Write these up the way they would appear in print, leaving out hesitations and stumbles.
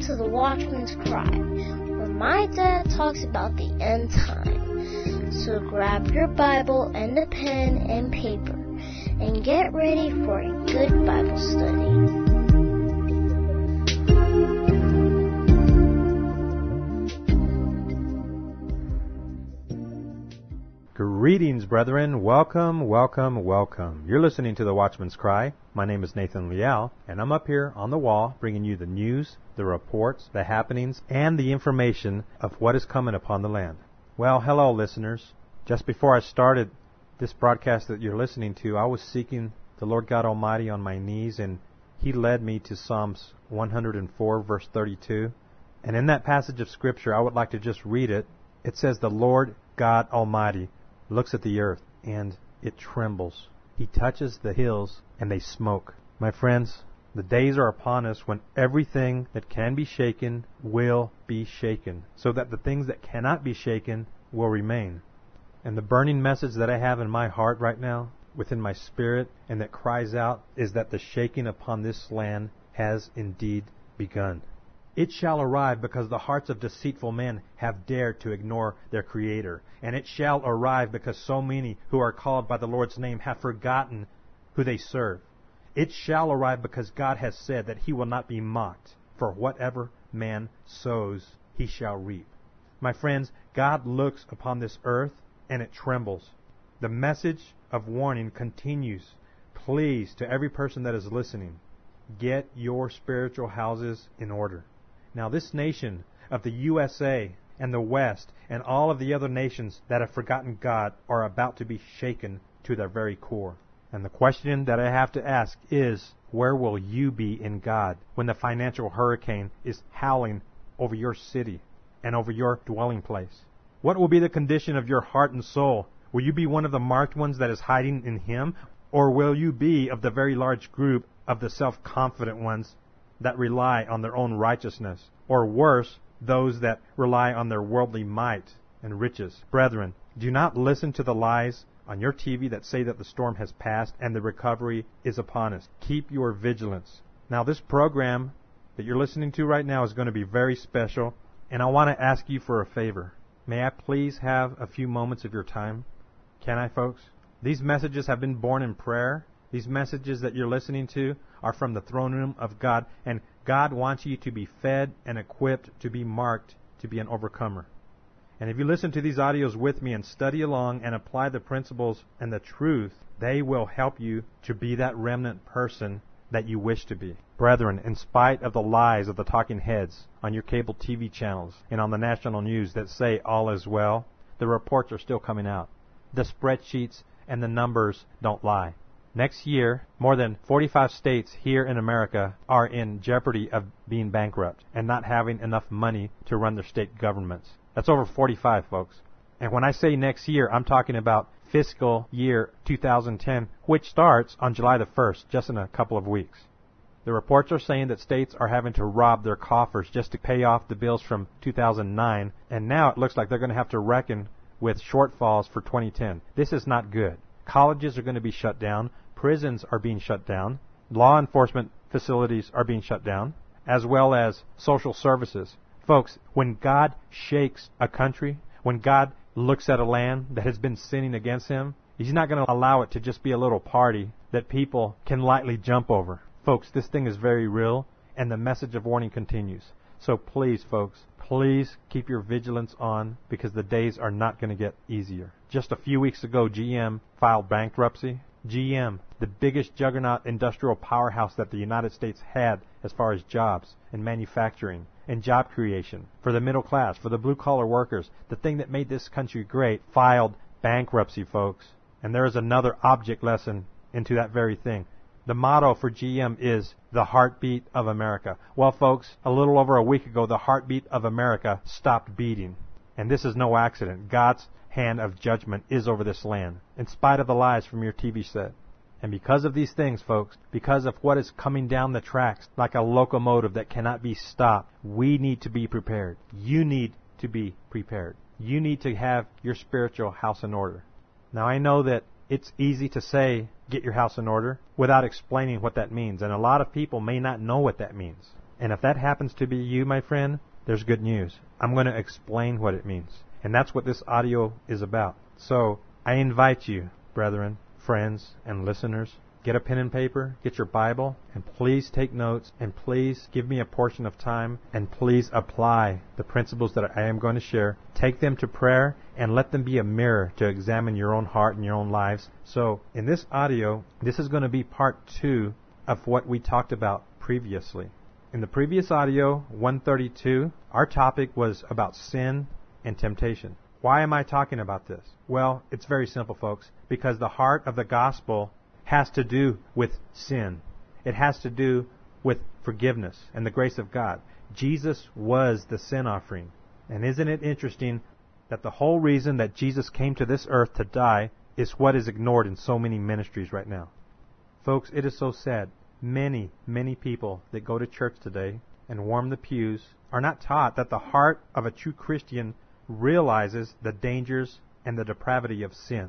to the Watchman's Cry, where my dad talks about the end time. So grab your Bible and a pen and paper and get ready for a good Bible study. Greetings, brethren. Welcome, welcome, welcome. You're listening to the Watchman's Cry. My name is Nathan Liao, and I'm up here on the wall bringing you the news, the reports, the happenings, and the information of what is coming upon the land. Well, hello, listeners. Just before I started this broadcast that you're listening to, I was seeking the Lord God Almighty on my knees, and He led me to Psalms 104, verse 32. And in that passage of Scripture, I would like to just read it. It says, "The Lord God Almighty looks at the earth, and it trembles. He touches the hills, and they smoke." My friends, the days are upon us when everything that can be shaken will be shaken, so that the things that cannot be shaken will remain. And the burning message that I have in my heart right now, within my spirit, and that cries out, is that the shaking upon this land has indeed begun. It shall arrive because the hearts of deceitful men have dared to ignore their Creator. And it shall arrive because so many who are called by the Lord's name have forgotten who they serve. It shall arrive because God has said that He will not be mocked. For whatever man sows, he shall reap. My friends, God looks upon this earth and it trembles. The message of warning continues. Please, to every person that is listening, get your spiritual houses in order. Now, this nation of the USA and the West and all of the other nations that have forgotten God are about to be shaken to their very core. And the question that I have to ask is, where will you be in God when the financial hurricane is howling over your city and over your dwelling place? What will be the condition of your heart and soul? Will you be one of the marked ones that is hiding in Him? Or will you be of the very large group of the self-confident ones that rely on their own righteousness, or worse, those that rely on their worldly might and riches? Brethren, do not listen to the lies on your TV that say that the storm has passed and the recovery is upon us. Keep your vigilance. Now, this program that you're listening to right now is going to be very special, and I want to ask you for a favor. May I please have a few moments of your time? Can I, folks? These messages have been born in prayer. These messages that you're listening to are from the throne room of God, and God wants you to be fed and equipped to be marked to be an overcomer. And if you listen to these audios with me and study along and apply the principles and the truth, they will help you to be that remnant person that you wish to be. Brethren, in spite of the lies of the talking heads on your cable TV channels and on the national news that say all is well, the reports are still coming out. The spreadsheets and the numbers don't lie. Next year, more than 45 states here in America are in jeopardy of being bankrupt and not having enough money to run their state governments. That's over 45, folks. And when I say next year, I'm talking about fiscal year 2010, which starts on July the 1st, just in a couple of weeks. The reports are saying that states are having to rob their coffers just to pay off the bills from 2009, and now it looks like they're going to have to reckon with shortfalls for 2010. This is not good. Colleges are going to be shut down. Prisons are being shut down. Law enforcement facilities are being shut down, as well as social services. Folks, when God shakes a country, when God looks at a land that has been sinning against Him, He's not going to allow it to just be a little party that people can lightly jump over. Folks, this thing is very real, and the message of warning continues. So please, folks, please keep your vigilance on, because the days are not going to get easier. Just a few weeks ago, GM filed bankruptcy. GM, the biggest juggernaut industrial powerhouse that the United States had as far as jobs and manufacturing and job creation for the middle class, for the blue-collar workers, the thing that made this country great, filed bankruptcy, folks. And there is another object lesson into that very thing. The motto for GM is the heartbeat of America. Well, folks, a little over a week ago, the heartbeat of America stopped beating. And this is no accident. God's hand of judgment is over this land, in spite of the lies from your TV set. And because of these things, folks, because of what is coming down the tracks like a locomotive that cannot be stopped, we need to be prepared. You need to be prepared. You need to have your spiritual house in order. Now, I know that it's easy to say, get your house in order, without explaining what that means. And a lot of people may not know what that means. And if that happens to be you, my friend, there's good news. I'm going to explain what it means. And that's what this audio is about. So I invite you, brethren, friends, and listeners, get a pen and paper, get your Bible, and please take notes, and please give me a portion of time, and please apply the principles that I am going to share. Take them to prayer, and let them be a mirror to examine your own heart and your own lives. So in this audio, this is going to be part 2 of what we talked about previously. In the previous audio, 132, our topic was about sin and temptation. Why am I talking about this? Well, it's very simple, folks, because the heart of the gospel has to do with sin. It has to do with forgiveness and the grace of God. Jesus was the sin offering. And isn't it interesting that the whole reason that Jesus came to this earth to die is what is ignored in so many ministries right now? Folks, it is so sad. Many, many people that go to church today and warm the pews are not taught that the heart of a true Christian realizes the dangers and the depravity of sin.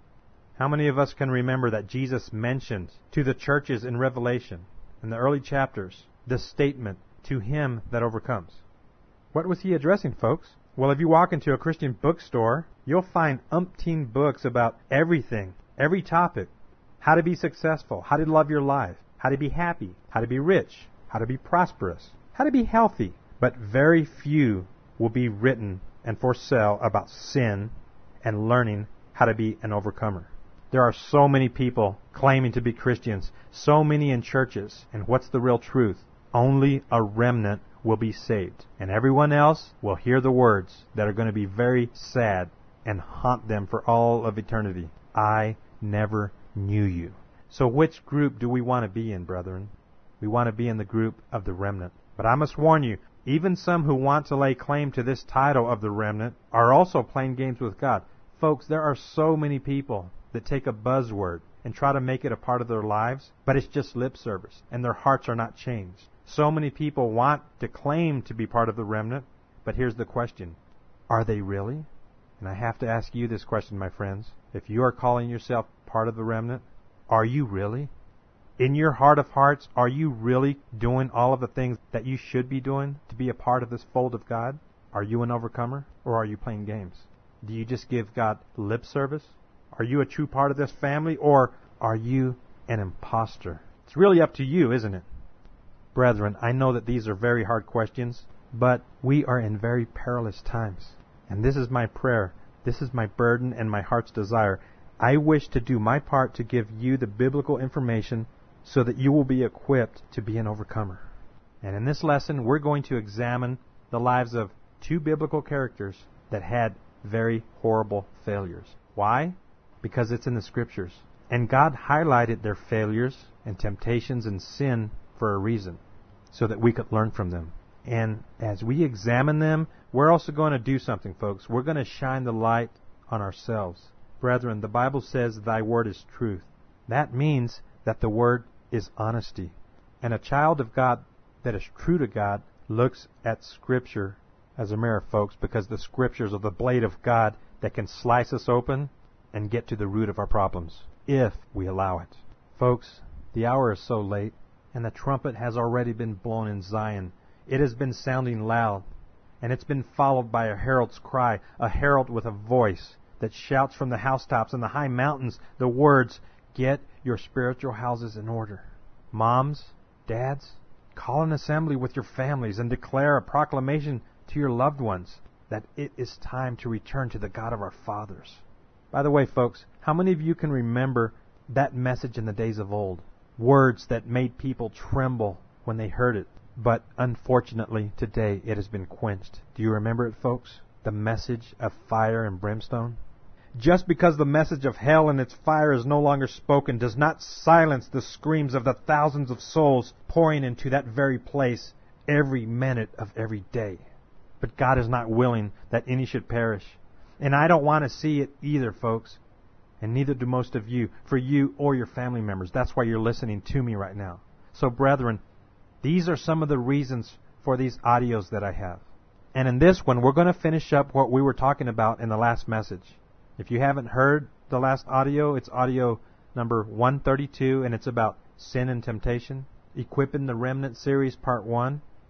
How many of us can remember that Jesus mentioned to the churches in Revelation, in the early chapters, the statement, "To him that overcomes"? What was he addressing, folks? Well, if you walk into a Christian bookstore, you'll find umpteen books about everything, every topic. How to be successful, how to love your life, how to be happy, how to be rich, how to be prosperous, how to be healthy. But very few will be written and for sale about sin and learning how to be an overcomer. There are so many people claiming to be Christians, so many in churches, and what's the real truth? Only a remnant will be saved, and everyone else will hear the words that are going to be very sad and haunt them for all of eternity. I never knew you. So which group do we want to be in, brethren? We want to be in the group of the remnant. But I must warn you, even some who want to lay claim to this title of the remnant are also playing games with God. Folks, there are so many people that take a buzzword and try to make it a part of their lives, but it's just lip service, and their hearts are not changed. So many people want to claim to be part of the remnant, but here's the question. Are they really? And I have to ask you this question, my friends. If you are calling yourself part of the remnant, are you really? In your heart of hearts, are you really doing all of the things that you should be doing to be a part of this fold of God? Are you an overcomer, or are you playing games? Do you just give God lip service? Are you a true part of this family, or are you an imposter? It's really up to you, isn't it? Brethren, I know that these are very hard questions, but we are in very perilous times. And this is my prayer. This is my burden and my heart's desire. I wish to do my part to give you the biblical information so that you will be equipped to be an overcomer. And in this lesson, we're going to examine the lives of 2 biblical characters that had very horrible failures. Why? Because it's in the Scriptures. And God highlighted their failures and temptations and sin for a reason, so that we could learn from them. And as we examine them, we're also going to do something, folks. We're going to shine the light on ourselves. Brethren, the Bible says, "Thy word is truth." That means that the word is honesty. And a child of God that is true to God looks at Scripture as a mirror, folks, because the Scriptures are the blade of God that can slice us open and get to the root of our problems, if we allow it. Folks, the hour is so late, and the trumpet has already been blown in Zion. It has been sounding loud, and it's been followed by a herald's cry, a herald with a voice that shouts from the housetops and the high mountains the words, "Get your spiritual houses in order." Moms, dads, call an assembly with your families and declare a proclamation to your loved ones that it is time to return to the God of our fathers. By the way, folks, how many of you can remember that message in the days of old? Words that made people tremble when they heard it. But unfortunately, today it has been quenched. Do you remember it, folks? The message of fire and brimstone? Just because the message of hell and its fire is no longer spoken does not silence the screams of the thousands of souls pouring into that very place every minute of every day. But God is not willing that any should perish. And I don't want to see it either, folks. And neither do most of you, for you or your family members. That's why you're listening to me right now. So, brethren, these are some of the reasons for these audios that I have. And in this one, we're going to finish up what we were talking about in the last message. If you haven't heard the last audio, it's audio number 132, and it's about sin and temptation. Equipping the Remnant series, part 1.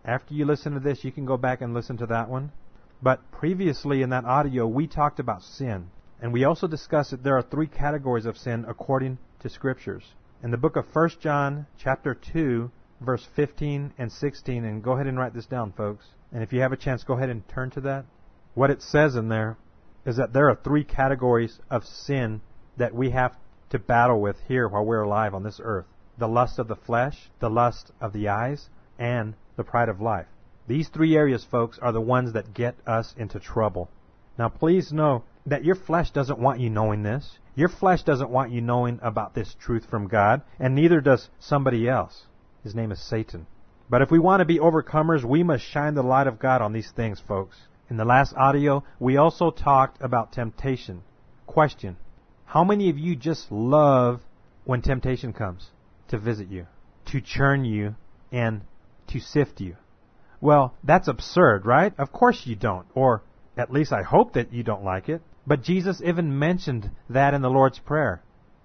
After you listen to this, you can go back and listen to that one. But previously in that audio, we talked about sin. And we also discussed that there are 3 categories of sin according to Scriptures. In the book of 1 John chapter 2, verse 15 and 16, and go ahead and write this down, folks. And if you have a chance, go ahead and turn to that. What it says in there is that there are 3 categories of sin that we have to battle with here while we're alive on this earth. The lust of the flesh, the lust of the eyes, and the pride of life. These 3 areas, folks, are the ones that get us into trouble. Now, please know that your flesh doesn't want you knowing this. Your flesh doesn't want you knowing about this truth from God, and neither does somebody else. His name is Satan. But if we want to be overcomers, we must shine the light of God on these things, folks. In the last audio, we also talked about temptation. Question: how many of you just love when temptation comes to visit you, to churn you, and to sift you? Well, that's absurd, right? Of course you don't. Or at least I hope that you don't like it. But Jesus even mentioned that in the Lord's Prayer.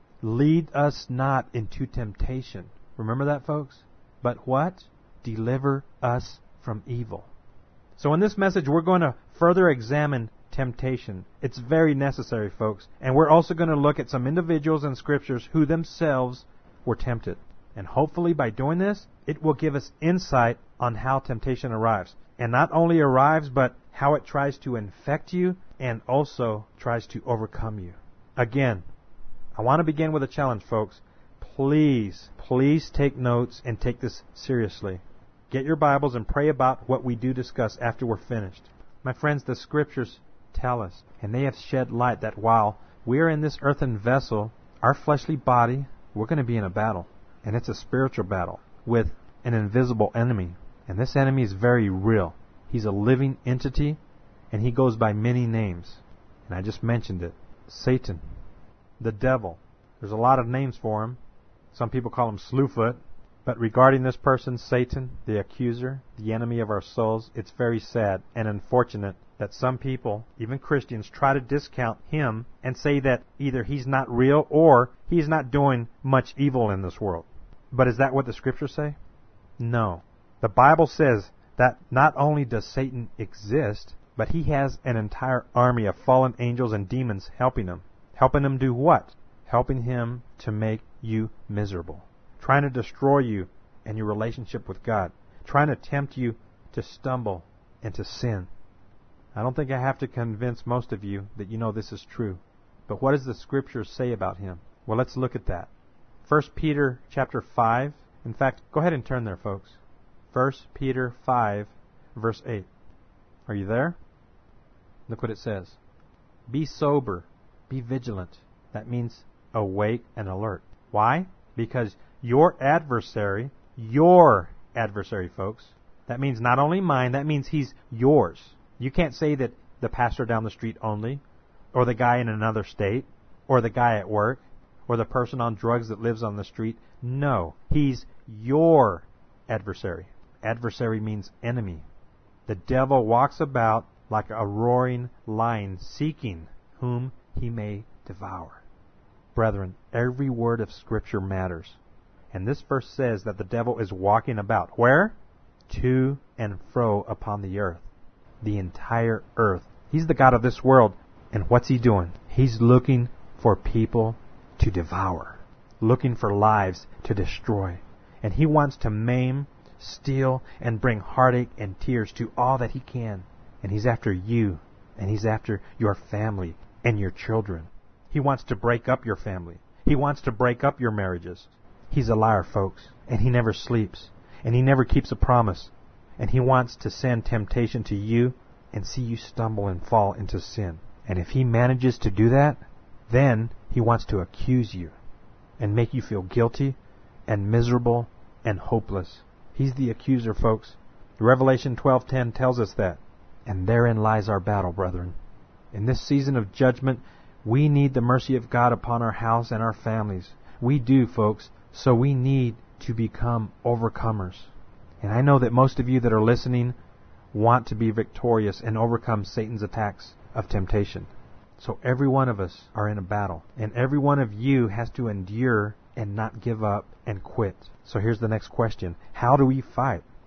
Lead us not into temptation. Remember that, folks? But what? Deliver us from evil. So in this message, we're going to further examine temptation. It's very necessary, folks. And we're also going to look at some individuals in Scriptures who themselves were tempted. And hopefully by doing this, it will give us insight on how temptation arrives. And not only arrives, but how it tries to infect you and also tries to overcome you. Again, I want to begin with a challenge, folks. Please take notes and take this seriously. Get your Bibles and pray about what we do discuss after we're finished. My friends, the Scriptures tell us, and they have shed light, that while we are in this earthen vessel, our fleshly body, we're going to be in a battle. And it's a spiritual battle with an invisible enemy. And this enemy is very real. He's a living entity, and he goes by many names. And I just mentioned it. Satan, the devil. There's a lot of names for him. Some people call him Slewfoot. But regarding this person, Satan, the accuser, the enemy of our souls, it's very sad and unfortunate that some people, even Christians, try to discount him and say that either he's not real or he's not doing much evil in this world. But is that what the Scriptures say? No. The Bible says that not only does Satan exist, but he has an entire army of fallen angels and demons helping him. Helping him do what? Helping him to make you miserable. Trying to destroy you and your relationship with God. Trying to tempt you to stumble and to sin. I don't think I have to convince most of you that you know this is true. But what does the Scriptures say about him? Well, let's look at that. 1 Peter chapter 5. In fact, go ahead and turn there, folks. 1 Peter 5, verse 8. Are you there? Look what it says. Be sober. Be vigilant. That means awake and alert. Why? Because your adversary, folks, that means not only mine, that means he's yours. You can't say that the pastor down the street only, or the guy in another state, or the guy at work, or the person on drugs that lives on the street. No, he's your adversary. Adversary means enemy. The devil walks about like a roaring lion, seeking whom he may devour. Brethren, every word of Scripture matters. And this verse says that the devil is walking about. Where? To and fro upon the earth. The entire earth. He's the God of this world. And what's he doing? He's looking for people to devour. Looking for lives to destroy. And he wants to maim, steal, and bring heartache and tears to all that he can. And he's after you. And he's after your family and your children. He wants to break up your family. He wants to break up your marriages. He's a liar, folks. And he never sleeps. And he never keeps a promise. And he wants to send temptation to you and see you stumble and fall into sin. And if he manages to do that, then he wants to accuse you and make you feel guilty and miserable and hopeless. He's the accuser, folks. Revelation 12:10 tells us that. And therein lies our battle, brethren. In this season of judgment, we need the mercy of God upon our house and our families. We do, folks. So we need to become overcomers. And I know that most of you that are listening want to be victorious and overcome Satan's attacks of temptation. So every one of us are in a battle. And every one of you has to endure and not give up and quit. So here's the next question. How do we fight?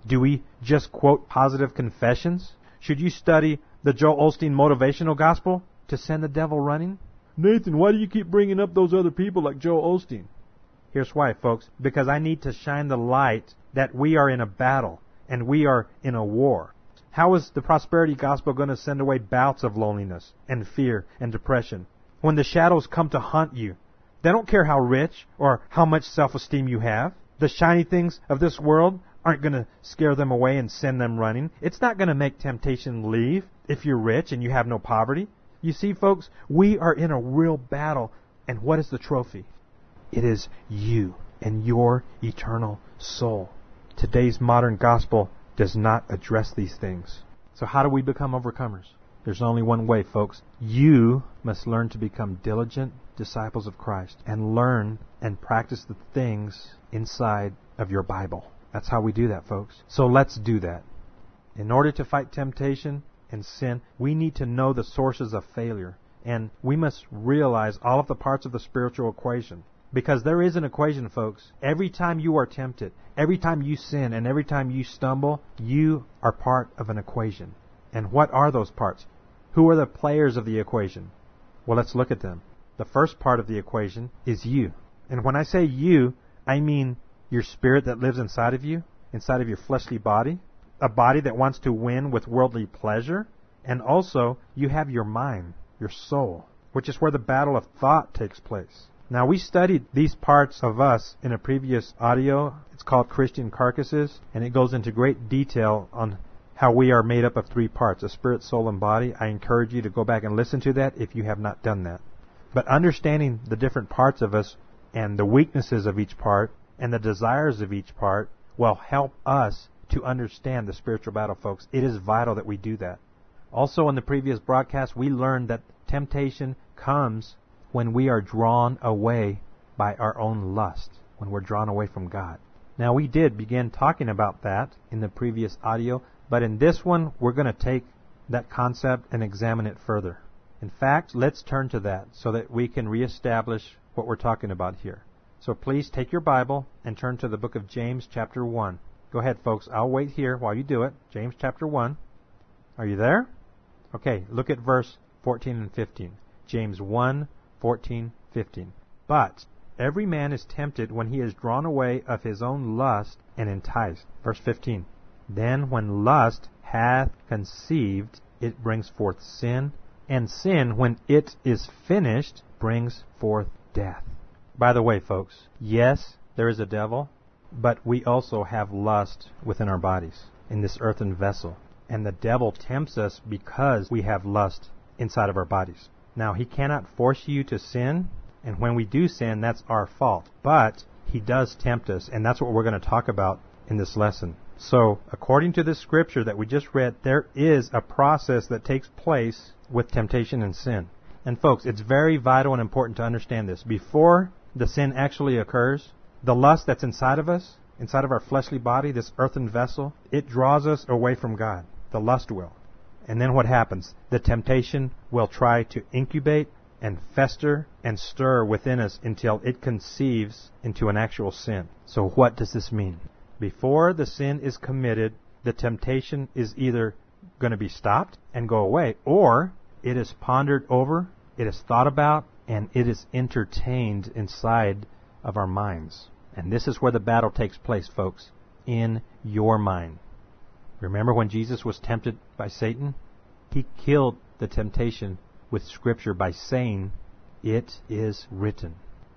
Do we just quote positive confessions? Should you study the Joel Osteen motivational gospel to send the devil running? Nathan, why do you keep bringing up those other people like Joel Osteen? Here's why, folks. Because I need to shine the light that we are in a battle and we are in a war. How is the prosperity gospel going to send away bouts of loneliness and fear and depression? When the shadows come to haunt you, they don't care how rich or how much self-esteem you have. The shiny things of this world aren't going to scare them away and send them running. It's not going to make temptation leave if you're rich and you have no poverty. You see, folks, we are in a real battle. And what is the trophy? It is you and your eternal soul. Today's modern gospel does not address these things. So how do we become overcomers? There's only one way, folks. You must learn to become diligent disciples of Christ and learn and practice the things inside of your Bible. That's how we do that, folks. So let's do that. In order to fight temptation and sin, we need to know the sources of failure. And we must realize all of the parts of the spiritual equation. Because there is an equation, folks. Every time you are tempted, every time you sin, and every time you stumble, you are part of an equation. And what are those parts? Who are the players of the equation? Well, let's look at them. The first part of the equation is you. And when I say you, I mean your spirit that lives inside of you, inside of your fleshly body, a body that wants to win with worldly pleasure. And also, you have your mind, your soul, which is where the battle of thought takes place. Now, we studied these parts of us in a previous audio. It's called Christian Carcasses, and it goes into great detail on how we are made up of three parts, a spirit, soul, and body. I encourage you to go back and listen to that if you have not done that. But understanding the different parts of us and the weaknesses of each part and the desires of each part will help us to understand the spiritual battle, folks. It is vital that we do that. Also, in the previous broadcast, we learned that temptation comes when we are drawn away by our own lust, when we're drawn away from God. Now, we did begin talking about that in the previous audio, but in this one, we're going to take that concept and examine it further. In fact, let's turn to that so that we can reestablish what we're talking about here. So please take your Bible and turn to the book of James chapter 1. Go ahead, folks. I'll wait here while you do it. James chapter 1. Are you there? Okay, look at verse 14 and 15. James 1, 14, 15. But every man is tempted when he is drawn away of his own lust and enticed. Verse 15. Then when lust hath conceived, it brings forth sin, and sin, when it is finished, brings forth death. By the way, folks, yes, there is a devil, but we also have lust within our bodies, in this earthen vessel. And the devil tempts us because we have lust inside of our bodies. Now, he cannot force you to sin, and when we do sin, that's our fault. But he does tempt us, and that's what we're going to talk about in this lesson. So, according to this scripture that we just read, there is a process that takes place with temptation and sin. And folks, it's very vital and important to understand this. Before the sin actually occurs, the lust that's inside of us, inside of our fleshly body, this earthen vessel, it draws us away from God. The lust will. And then what happens? The temptation will try to incubate and fester and stir within us until it conceives into an actual sin. So what does this mean? Before the sin is committed, the temptation is either going to be stopped and go away, or it is pondered over, it is thought about, and it is entertained inside of our minds. And this is where the battle takes place, folks, in your mind. Remember when Jesus was tempted by Satan? He killed the temptation with Scripture by saying, "It is written."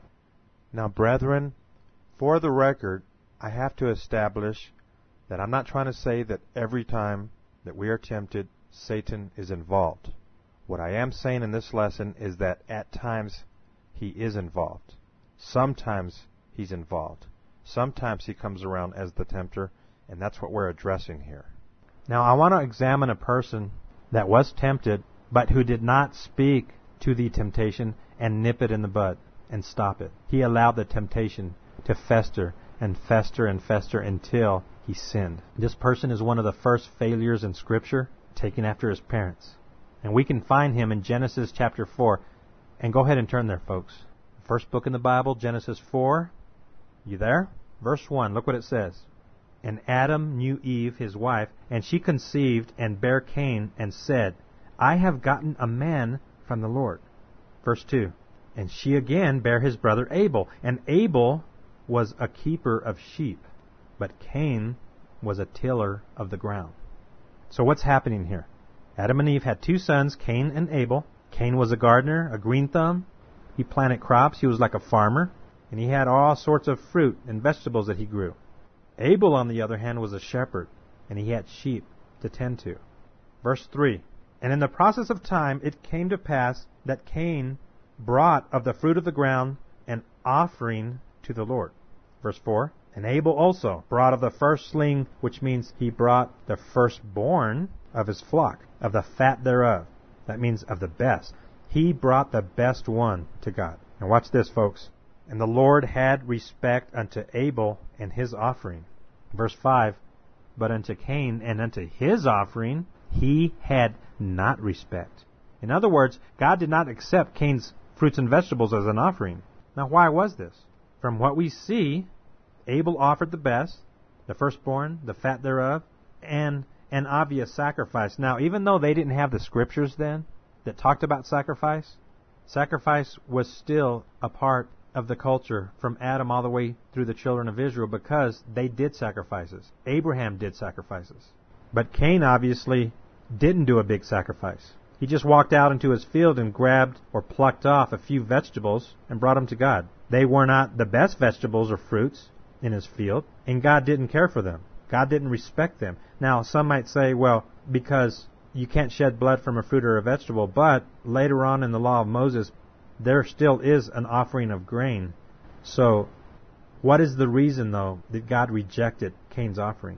Now, brethren, for the record, I have to establish that I'm not trying to say that every time that we are tempted, Satan is involved. What I am saying in this lesson is that at times he is involved. Sometimes he's involved. Sometimes he comes around as the tempter, and that's what we're addressing here. Now, I want to examine a person that was tempted, but who did not speak to the temptation and nip it in the bud and stop it. He allowed the temptation to fester and fester and fester until he sinned. This person is one of the first failures in Scripture, taken after his parents. And we can find him in Genesis chapter 4. And go ahead and turn there, folks. First book in the Bible, Genesis 4. You there? Verse 1, look what it says. And Adam knew Eve, his wife, and she conceived and bare Cain, and said, I have gotten a man from the Lord. Verse 2. And she again bare his brother Abel. And Abel was a keeper of sheep, but Cain was a tiller of the ground. So what's happening here? Adam and Eve had two sons, Cain and Abel. Cain was a gardener, a green thumb. He planted crops. He was like a farmer. And he had all sorts of fruit and vegetables that he grew. Abel, on the other hand, was a shepherd, and he had sheep to tend to. Verse 3. And in the process of time it came to pass that Cain brought of the fruit of the ground an offering to the Lord. Verse 4. And Abel also brought of the firstling, which means he brought the firstborn of his flock, of the fat thereof. That means of the best. He brought the best one to God. And watch this, folks. And the Lord had respect unto Abel and his offering. Verse 5. But unto Cain and unto his offering he had not respect. In other words, God did not accept Cain's fruits and vegetables as an offering. Now, why was this? From what we see, Abel offered the best, the firstborn, the fat thereof, and an obvious sacrifice. Now, even though they didn't have the scriptures then that talked about sacrifice, sacrifice was still a part of the culture from Adam all the way through the children of Israel, because they did sacrifices. Abraham did sacrifices. But Cain obviously didn't do a big sacrifice. He just walked out into his field and grabbed or plucked off a few vegetables and brought them to God. They were not the best vegetables or fruits in his field, and God didn't care for them. God didn't respect them. Now, some might say, well, because you can't shed blood from a fruit or a vegetable, but later on in the law of Moses, there still is an offering of grain. So, what is the reason, though, that God rejected Cain's offering?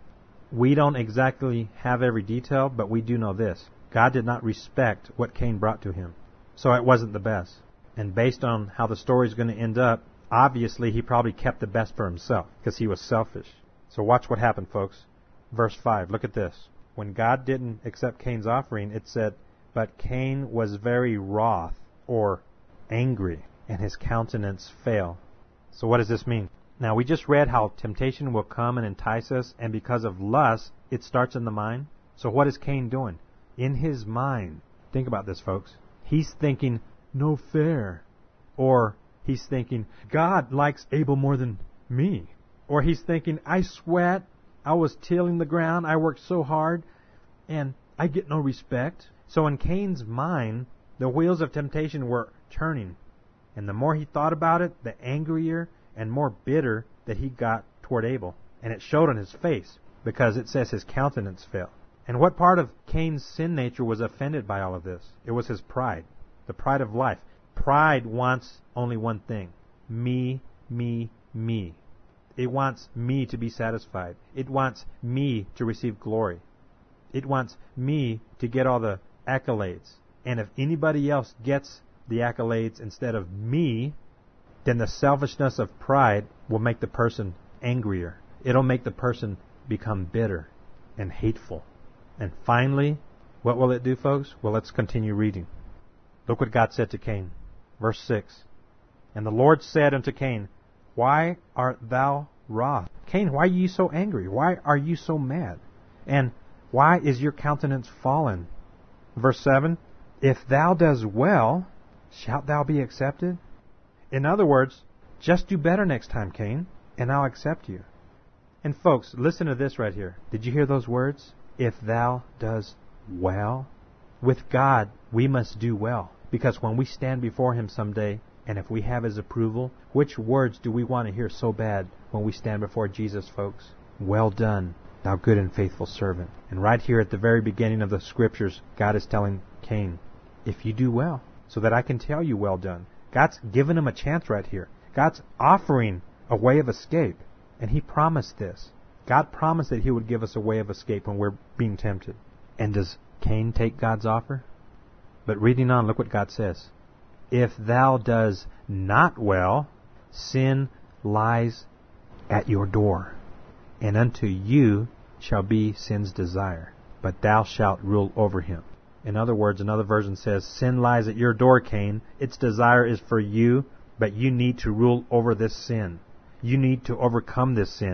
We don't exactly have every detail, but we do know this. God did not respect what Cain brought to him. So it wasn't the best. And based on how the story is going to end up, obviously he probably kept the best for himself, because he was selfish. So watch what happened, folks. Verse 5, look at this. When God didn't accept Cain's offering, it said, But Cain was very wroth, or angry, and his countenance fell. So what does this mean? Now, we just read how temptation will come and entice us, and because of lust, it starts in the mind. So what is Cain doing? In his mind, think about this, folks. He's thinking, no fair. Or he's thinking, God likes Abel more than me. Or he's thinking, I sweat, I was tilling the ground, I worked so hard, and I get no respect. So in Cain's mind, the wheels of temptation were turning. And the more he thought about it, the angrier and more bitter that he got toward Abel. And it showed on his face, because it says his countenance fell. And what part of Cain's sin nature was offended by all of this? It was his pride, the pride of life. Pride wants only one thing. Me, me, me. It wants me to be satisfied. It wants me to receive glory. It wants me to get all the accolades. And if anybody else gets the accolades instead of me, then the selfishness of pride will make the person angrier. It'll make the person become bitter and hateful. And finally, what will it do, folks? Well, let's continue reading. Look what God said to Cain. Verse 6. And the Lord said unto Cain, Why art thou wroth? Cain, why are you so angry? Why are you so mad? And why is your countenance fallen? Verse 7. If thou doest well, shalt thou be accepted? In other words, just do better next time, Cain, and I'll accept you. And folks, listen to this right here. Did you hear those words? If thou does well. With God, we must do well. Because when we stand before Him someday, and if we have His approval, which words do we want to hear so bad when we stand before Jesus, folks? Well done, thou good and faithful servant. And right here at the very beginning of the Scriptures, God is telling Cain, if you do well, so that I can tell you well done. God's given him a chance right here. God's offering a way of escape. And He promised this. God promised that He would give us a way of escape when we're being tempted. And does Cain take God's offer? But reading on, look what God says. If thou does not well, sin lies at your door, and unto you shall be sin's desire, but thou shalt rule over him. In other words, another version says, sin lies at your door, Cain. Its desire is for you, but you need to rule over this sin. You need to overcome this sin.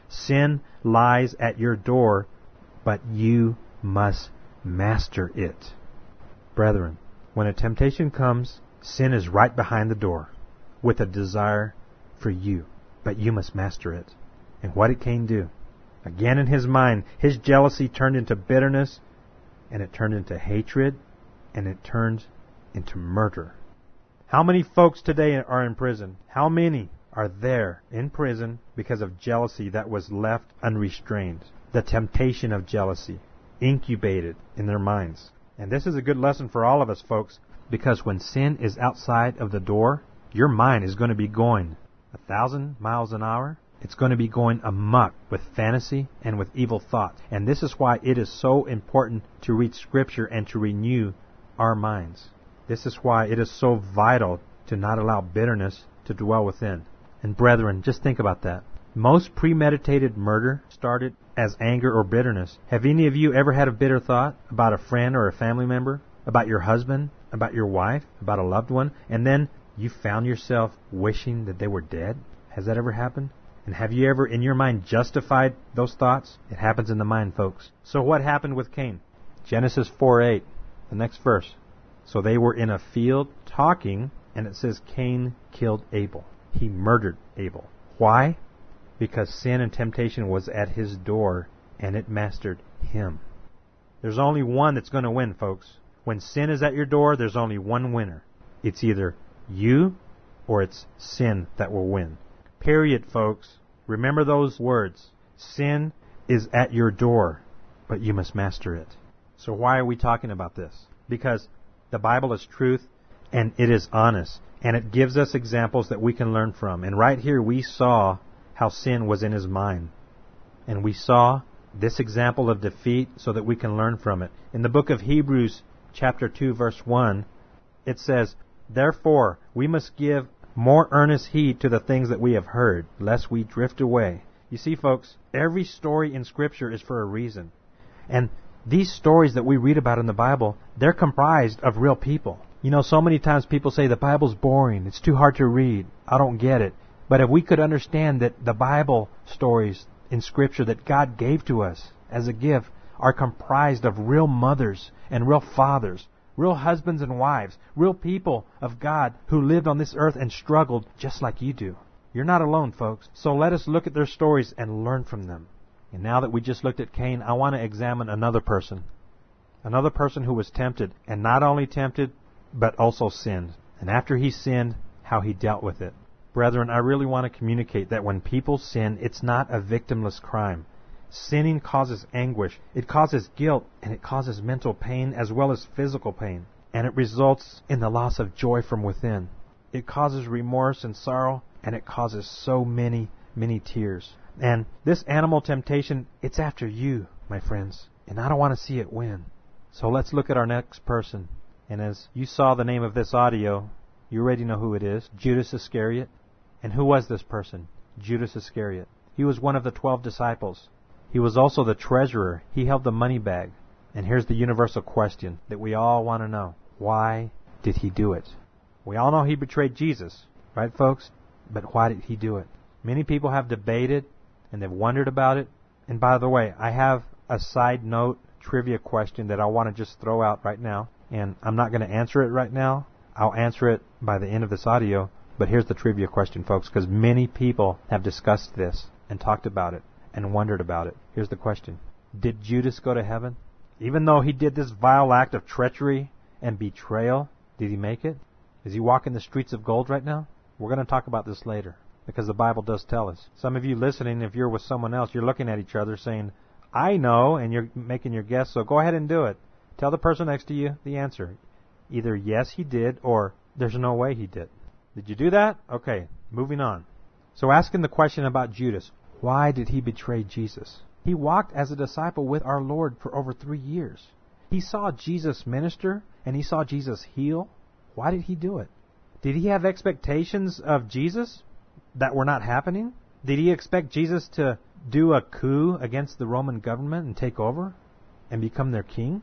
Sin lies at your door, but you must master it. Brethren, when a temptation comes, sin is right behind the door with a desire for you, but you must master it. And what did Cain do? Again in his mind, his jealousy turned into bitterness, and it turned into hatred, and it turned into murder. How many folks today are in prison? How many are there in prison because of jealousy that was left unrestrained? The temptation of jealousy incubated in their minds. And this is a good lesson for all of us, folks, because when sin is outside of the door, your mind is going to be going 1,000 miles an hour. It's going to be going amok with fantasy and with evil thoughts. And this is why it is so important to read Scripture and to renew our minds. This is why it is so vital to not allow bitterness to dwell within. And brethren, just think about that. Most premeditated murder started as anger or bitterness. Have any of you ever had a bitter thought about a friend or a family member, about your husband, about your wife, about a loved one, and then you found yourself wishing that they were dead? Has that ever happened? And have you ever in your mind justified those thoughts? It happens in the mind, folks. So what happened with Cain? Genesis 4:8, the next verse. So they were in a field talking, and it says Cain killed Abel. He murdered Abel. Why? Because sin and temptation was at his door, and it mastered him. There's only one that's going to win, folks. When sin is at your door, there's only one winner. It's either you or it's sin that will win. Period, folks. Remember those words. Sin is at your door, but you must master it. So why are we talking about this? Because the Bible is truth, and it is honest, and it gives us examples that we can learn from. And right here we saw how sin was in his mind. And we saw this example of defeat so that we can learn from it. In the book of Hebrews, chapter 2, verse 1, it says, Therefore, we must give more earnest heed to the things that we have heard, lest we drift away. You see, folks, every story in Scripture is for a reason. And these stories that we read about in the Bible, they're comprised of real people. You know, so many times people say the Bible's boring. It's too hard to read. I don't get it. But if we could understand that the Bible stories in Scripture that God gave to us as a gift are comprised of real mothers and real fathers, real husbands and wives, real people of God who lived on this earth and struggled just like you do. You're not alone, folks. So let us look at their stories and learn from them. And now that we just looked at Cain, I want to examine another person. Another person who was tempted, and not only tempted, but also sinned. And after he sinned, how he dealt with it. Brethren, I really want to communicate that when people sin, it's not a victimless crime. Sinning causes anguish, it causes guilt, and it causes mental pain as well as physical pain. And it results in the loss of joy from within. It causes remorse and sorrow, and it causes so many, many tears. And this animal temptation, it's after you, my friends. And I don't want to see it win. So let's look at our next person. And as you saw the name of this audio, you already know who it is. Judas Iscariot. And who was this person? Judas Iscariot. He was one of the 12 disciples. He was also the treasurer. He held the money bag. And here's the universal question that we all want to know. Why did he do it? We all know he betrayed Jesus, right, folks? But why did he do it? Many people have debated and they've wondered about it. And by the way, I have a side note trivia question that I want to just throw out right now. And I'm not going to answer it right now. I'll answer it by the end of this audio. But here's the trivia question, folks, because many people have discussed this and talked about it and wondered about it. Here's the question. Did Judas go to heaven? Even though he did this vile act of treachery and betrayal, did he make it? Is he walking the streets of gold right now? We're going to talk about this later because the Bible does tell us. Some of you listening, if you're with someone else, you're looking at each other saying, I know, and you're making your guess, so go ahead and do it. Tell the person next to you the answer. Either yes, he did, or there's no way he did. Did you do that? Okay, moving on. So asking the question about Judas, why did he betray Jesus? He walked as a disciple with our Lord for over 3 years. He saw Jesus minister, and he saw Jesus heal. Why did he do it? Did he have expectations of Jesus that were not happening? Did he expect Jesus to do a coup against the Roman government and take over and become their king?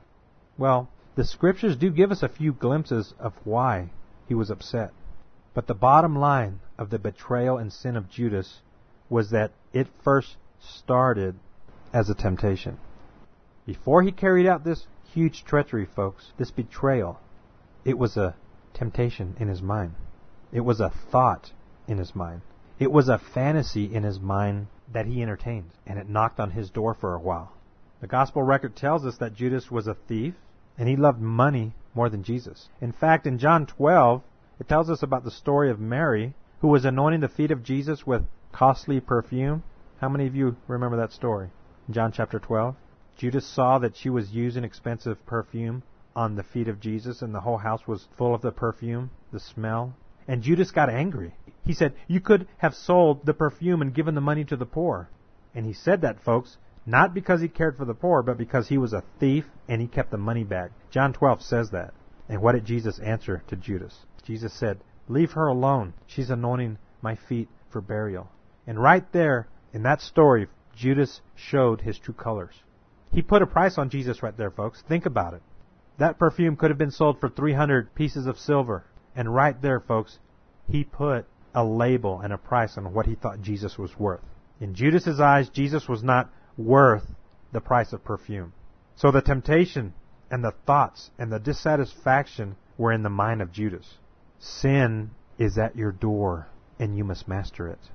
Well, the Scriptures do give us a few glimpses of why he was upset. But the bottom line of the betrayal and sin of Judas was that it first started as a temptation. Before he carried out this huge treachery, folks, this betrayal, it was a temptation in his mind. It was a thought in his mind. It was a fantasy in his mind that he entertained, and it knocked on his door for a while. The gospel record tells us that Judas was a thief, and he loved money more than Jesus. In fact, in John 12, it tells us about the story of Mary, who was anointing the feet of Jesus with costly perfume. How many of you remember that story? In John chapter 12, Judas saw that she was using expensive perfume on the feet of Jesus, and the whole house was full of the perfume, the smell. And Judas got angry. He said, "You could have sold the perfume and given the money to the poor." And he said that, folks, not because he cared for the poor, but because he was a thief and he kept the money back. John 12 says that. And what did Jesus answer to Judas? Jesus said, "Leave her alone. She's anointing my feet for burial." And right there, in that story, Judas showed his true colors. He put a price on Jesus right there, folks. Think about it. That perfume could have been sold for 300 pieces of silver. And right there, folks, he put a label and a price on what he thought Jesus was worth. In Judas's eyes, Jesus was not worth the price of perfume. So the temptation and the thoughts and the dissatisfaction were in the mind of Judas. Sin is at your door, and you must master it.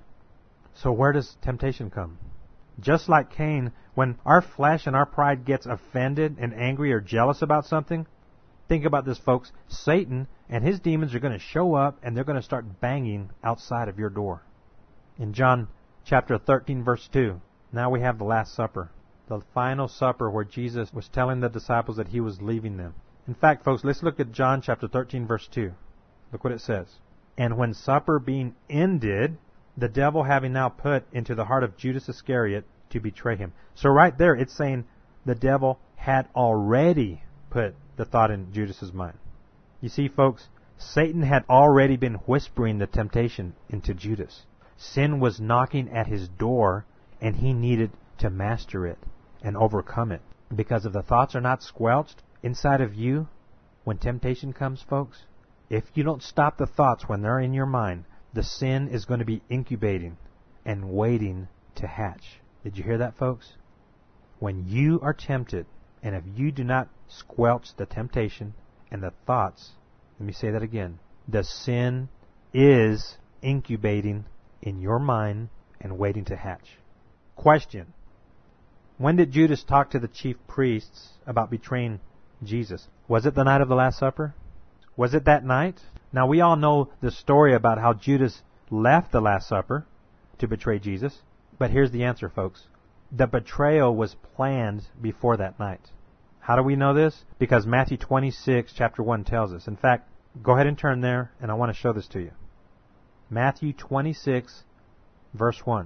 So where does temptation come? Just like Cain, when our flesh and our pride gets offended and angry or jealous about something, think about this, folks. Satan and his demons are going to show up and they're going to start banging outside of your door. In John chapter 13, verse 2, now we have the Last Supper, the final supper where Jesus was telling the disciples that he was leaving them. In fact, folks, let's look at John chapter 13, verse 2. Look what it says. "And when supper being ended, the devil having now put into the heart of Judas Iscariot to betray him." So right there, it's saying the devil had already put the thought in Judas's mind. You see, folks, Satan had already been whispering the temptation into Judas. Sin was knocking at his door, and he needed to master it and overcome it. Because if the thoughts are not squelched inside of you, when temptation comes, folks, if you don't stop the thoughts when they're in your mind, the sin is going to be incubating and waiting to hatch. Did you hear that, folks? When you are tempted, and if you do not squelch the temptation and the thoughts, let me say that again, the sin is incubating in your mind and waiting to hatch. Question. When did Judas talk to the chief priests about betraying Jesus? Was it the night of the Last Supper? Was it that night? Now, we all know the story about how Judas left the Last Supper to betray Jesus. But here's the answer, folks. The betrayal was planned before that night. How do we know this? Because Matthew 26, chapter 1 tells us. In fact, go ahead and turn there, and I want to show this to you. Matthew 26, verse 1.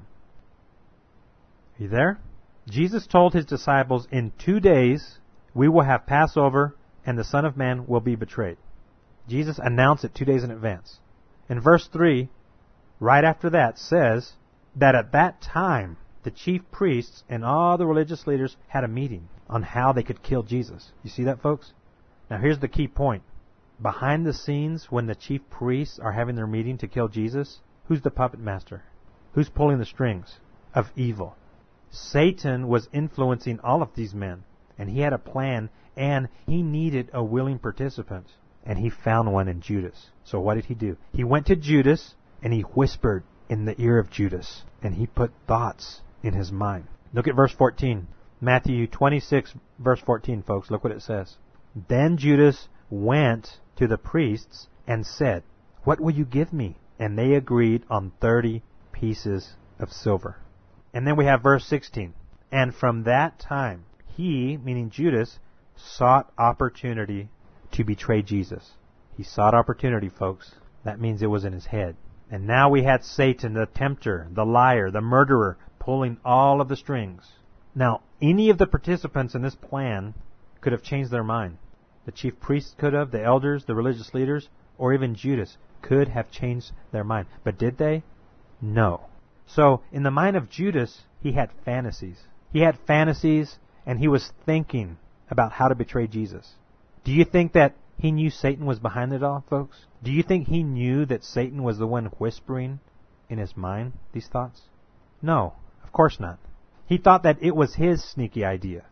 Are you there? Jesus told his disciples, "In 2 days we will have Passover, and the Son of Man will be betrayed." Jesus announced it 2 days in advance. And verse 3, right after that, says that at that time, the chief priests and all the religious leaders had a meeting on how they could kill Jesus. You see that, folks? Now here's the key point. Behind the scenes, when the chief priests are having their meeting to kill Jesus, who's the puppet master? Who's pulling the strings of evil? Satan was influencing all of these men, and he had a plan, and he needed a willing participant, and he found one in Judas. So what did he do? He went to Judas, and he whispered in the ear of Judas, and he put thoughts in his mind. Look at verse 14. Matthew 26, verse 14, folks. Look what it says. "Then Judas went to the priests and said, 'What will you give me?' And they agreed on 30 pieces of silver." And then we have verse 16. "And from that time, he," meaning Judas, "sought opportunity to betray Jesus." He sought opportunity, folks. That means it was in his head. And now we had Satan, the tempter, the liar, the murderer, pulling all of the strings. Now, any of the participants in this plan could have changed their mind. The chief priests could have, the elders, the religious leaders, or even Judas could have changed their mind. But did they? No. So, in the mind of Judas, he had fantasies. He had fantasies, and he was thinking about how to betray Jesus. Do you think that he knew Satan was behind it all, folks? Do you think he knew that Satan was the one whispering in his mind these thoughts? No, of course not. He thought that it was his sneaky idea.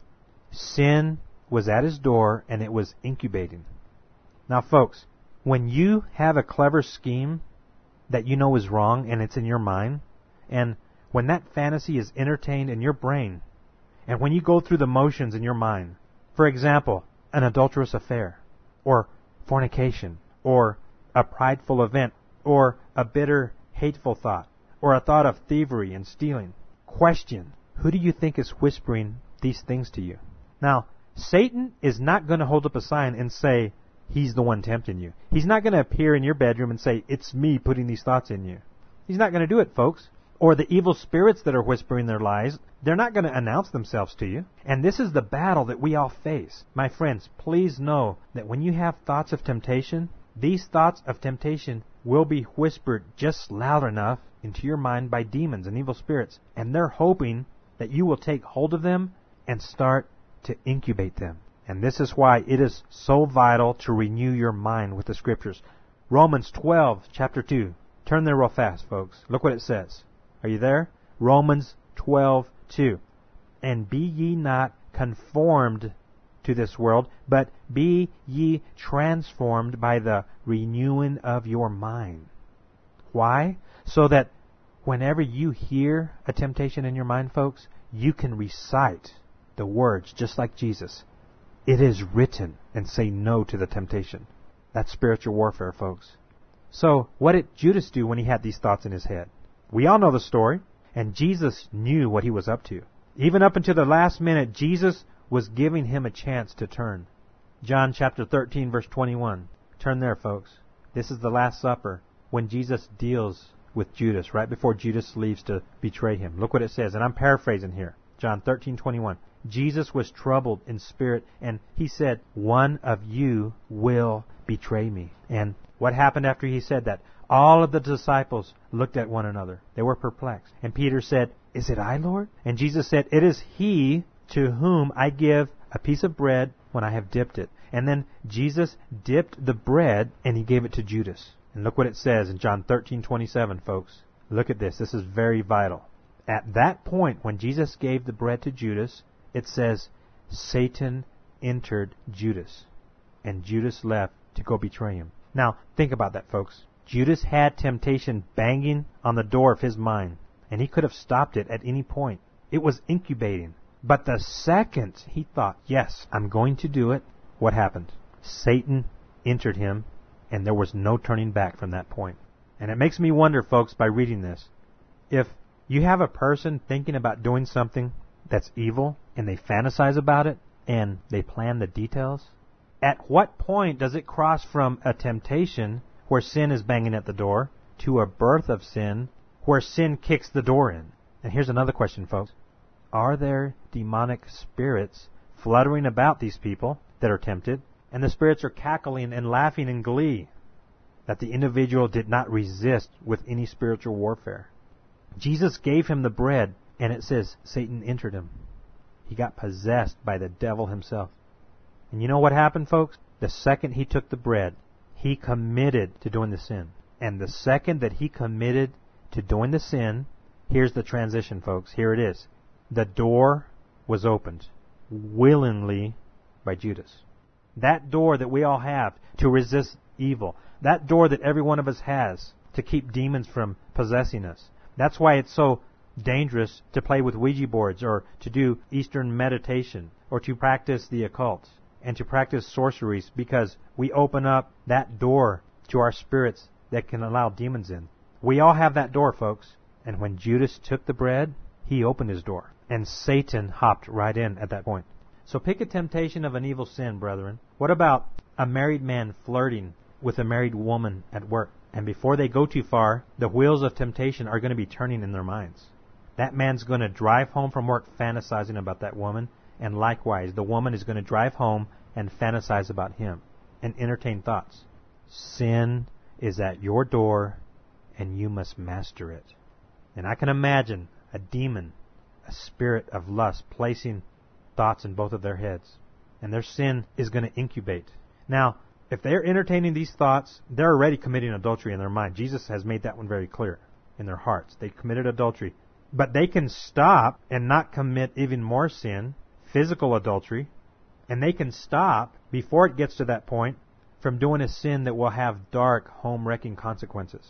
Sin was at his door and it was incubating. Now, folks, when you have a clever scheme that you know is wrong and it's in your mind, and when that fantasy is entertained in your brain, and when you go through the motions in your mind, for example, an adulterous affair, or fornication, or a prideful event, or a bitter, hateful thought, or a thought of thievery and stealing, question, who do you think is whispering these things to you? Now, Satan is not going to hold up a sign and say, he's the one tempting you. He's not going to appear in your bedroom and say, it's me putting these thoughts in you. He's not going to do it, folks. Or the evil spirits that are whispering their lies, they're not going to announce themselves to you. And this is the battle that we all face. My friends, please know that when you have thoughts of temptation, these thoughts of temptation will be whispered just loud enough into your mind by demons and evil spirits. And they're hoping that you will take hold of them and start to incubate them. And this is why it is so vital to renew your mind with the Scriptures. Romans 12, chapter 2. Turn there real fast, folks. Look what it says. Are you there? Romans 12, 2. And be ye not conformed to this world, but be ye transformed by the renewing of your mind. Why? So that whenever you hear a temptation in your mind, folks, you can recite the words just like Jesus. It is written, and say no to the temptation. That's spiritual warfare, folks. So, what did Judas do when he had these thoughts in his head? We all know the story, and Jesus knew what he was up to. Even up until the last minute, Jesus was giving him a chance to turn. John chapter 13, verse 21. Turn there, folks. This is the Last Supper, when Jesus deals with Judas, right before Judas leaves to betray him. Look what it says, and I'm paraphrasing here. John 13:21. Jesus was troubled in spirit, and he said, one of you will betray me. And what happened after he said that? All of the disciples looked at one another. They were perplexed. And Peter said, is it I, Lord? And Jesus said, it is he to whom I give a piece of bread when I have dipped it. And then Jesus dipped the bread, and he gave it to Judas. And look what it says in John 13:27, folks. Look at this. This is very vital. At that point, when Jesus gave the bread to Judas, it says, Satan entered Judas, and Judas left to go betray him. Now, think about that, folks. Judas had temptation banging on the door of his mind, and he could have stopped it at any point. It was incubating. But the second he thought, yes, I'm going to do it, what happened? Satan entered him, and there was no turning back from that point. And it makes me wonder, folks, by reading this, if you have a person thinking about doing something that's evil, and they fantasize about it, and they plan the details, at what point does it cross from a temptation where sin is banging at the door to a birth of sin where sin kicks the door in? And here's another question, folks. Are there demonic spirits fluttering about these people that are tempted, and the spirits are cackling and laughing in glee that the individual did not resist with any spiritual warfare? Jesus gave him the bread, and it says Satan entered him. He got possessed by the devil himself. And you know what happened, folks? The second he took the bread, he committed to doing the sin. And the second that he committed to doing the sin, here's the transition, folks. Here it is. The door was opened willingly by Judas. That door that we all have to resist evil. That door that every one of us has to keep demons from possessing us. That's why it's so dangerous to play with Ouija boards, or to do Eastern meditation, or to practice the occult, and to practice sorceries, because we open up that door to our spirits that can allow demons in. We all have that door, folks. And when Judas took the bread, he opened his door, and Satan hopped right in at that point. So pick a temptation of an evil sin, brethren. What about a married man flirting with a married woman at work? And before they go too far, the wheels of temptation are going to be turning in their minds. That man's going to drive home from work fantasizing about that woman, and likewise, the woman is going to drive home and fantasize about him and entertain thoughts. Sin is at your door, and you must master it. And I can imagine a demon, a spirit of lust, placing thoughts in both of their heads. And their sin is going to incubate. Now, if they're entertaining these thoughts, they're already committing adultery in their mind. Jesus has made that one very clear in their hearts. They committed adultery. But they can stop and not commit even more sin, physical adultery, and they can stop, before it gets to that point, from doing a sin that will have dark, home-wrecking consequences.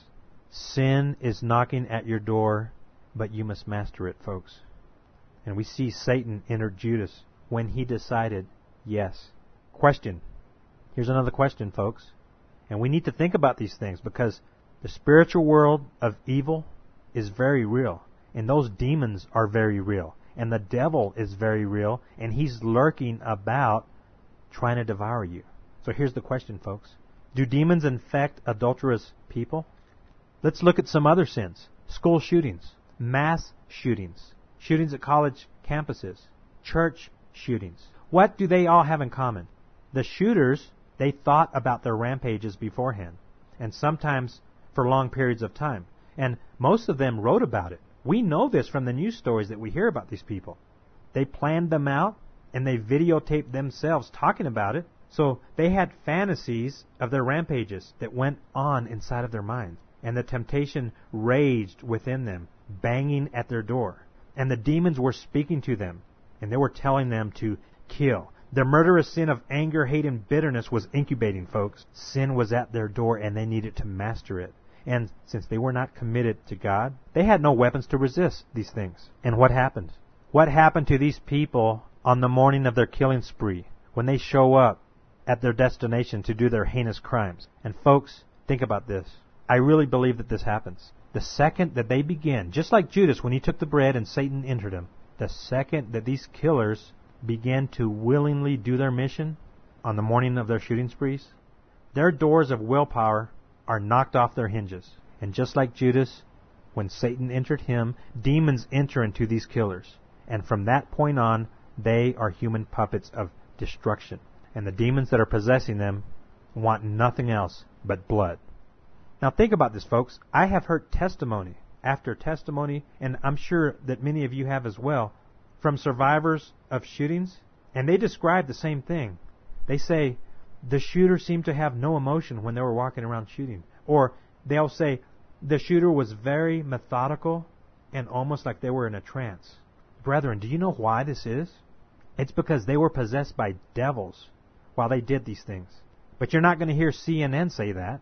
Sin is knocking at your door, but you must master it, folks. And we see Satan enter Judas when he decided yes. Question. Here's another question, folks. And we need to think about these things because the spiritual world of evil is very real. And those demons are very real. And the devil is very real. And he's lurking about trying to devour you. So here's the question, folks. Do demons infect adulterous people? Let's look at some other sins. School shootings, mass shootings, shootings at college campuses, church shootings. What do they all have in common? The shooters, they thought about their rampages beforehand, and sometimes for long periods of time. And most of them wrote about it. We know this from the news stories that we hear about these people. They planned them out, and they videotaped themselves talking about it. So they had fantasies of their rampages that went on inside of their minds. And the temptation raged within them, banging at their door. And the demons were speaking to them, and they were telling them to kill. The murderous sin of anger, hate, and bitterness was incubating, folks. Sin was at their door, and they needed to master it. And since they were not committed to God, they had no weapons to resist these things. And what happened? What happened to these people on the morning of their killing spree, when they show up at their destination to do their heinous crimes? And folks, think about this. I really believe that this happens. The second that they begin, just like Judas when he took the bread and Satan entered him, the second that these killers began to willingly do their mission on the morning of their shooting sprees, their doors of willpower are knocked off their hinges. And just like Judas, when Satan entered him, demons enter into these killers. And from that point on, they are human puppets of destruction. And the demons that are possessing them want nothing else but blood. Now think about this, folks. I have heard testimony after testimony, and I'm sure that many of you have as well, from survivors of shootings, and they describe the same thing. They say the shooter seemed to have no emotion when they were walking around shooting. Or they'll say the shooter was very methodical and almost like they were in a trance. Brethren, do you know why this is? It's because they were possessed by devils while they did these things. But you're not going to hear CNN say that.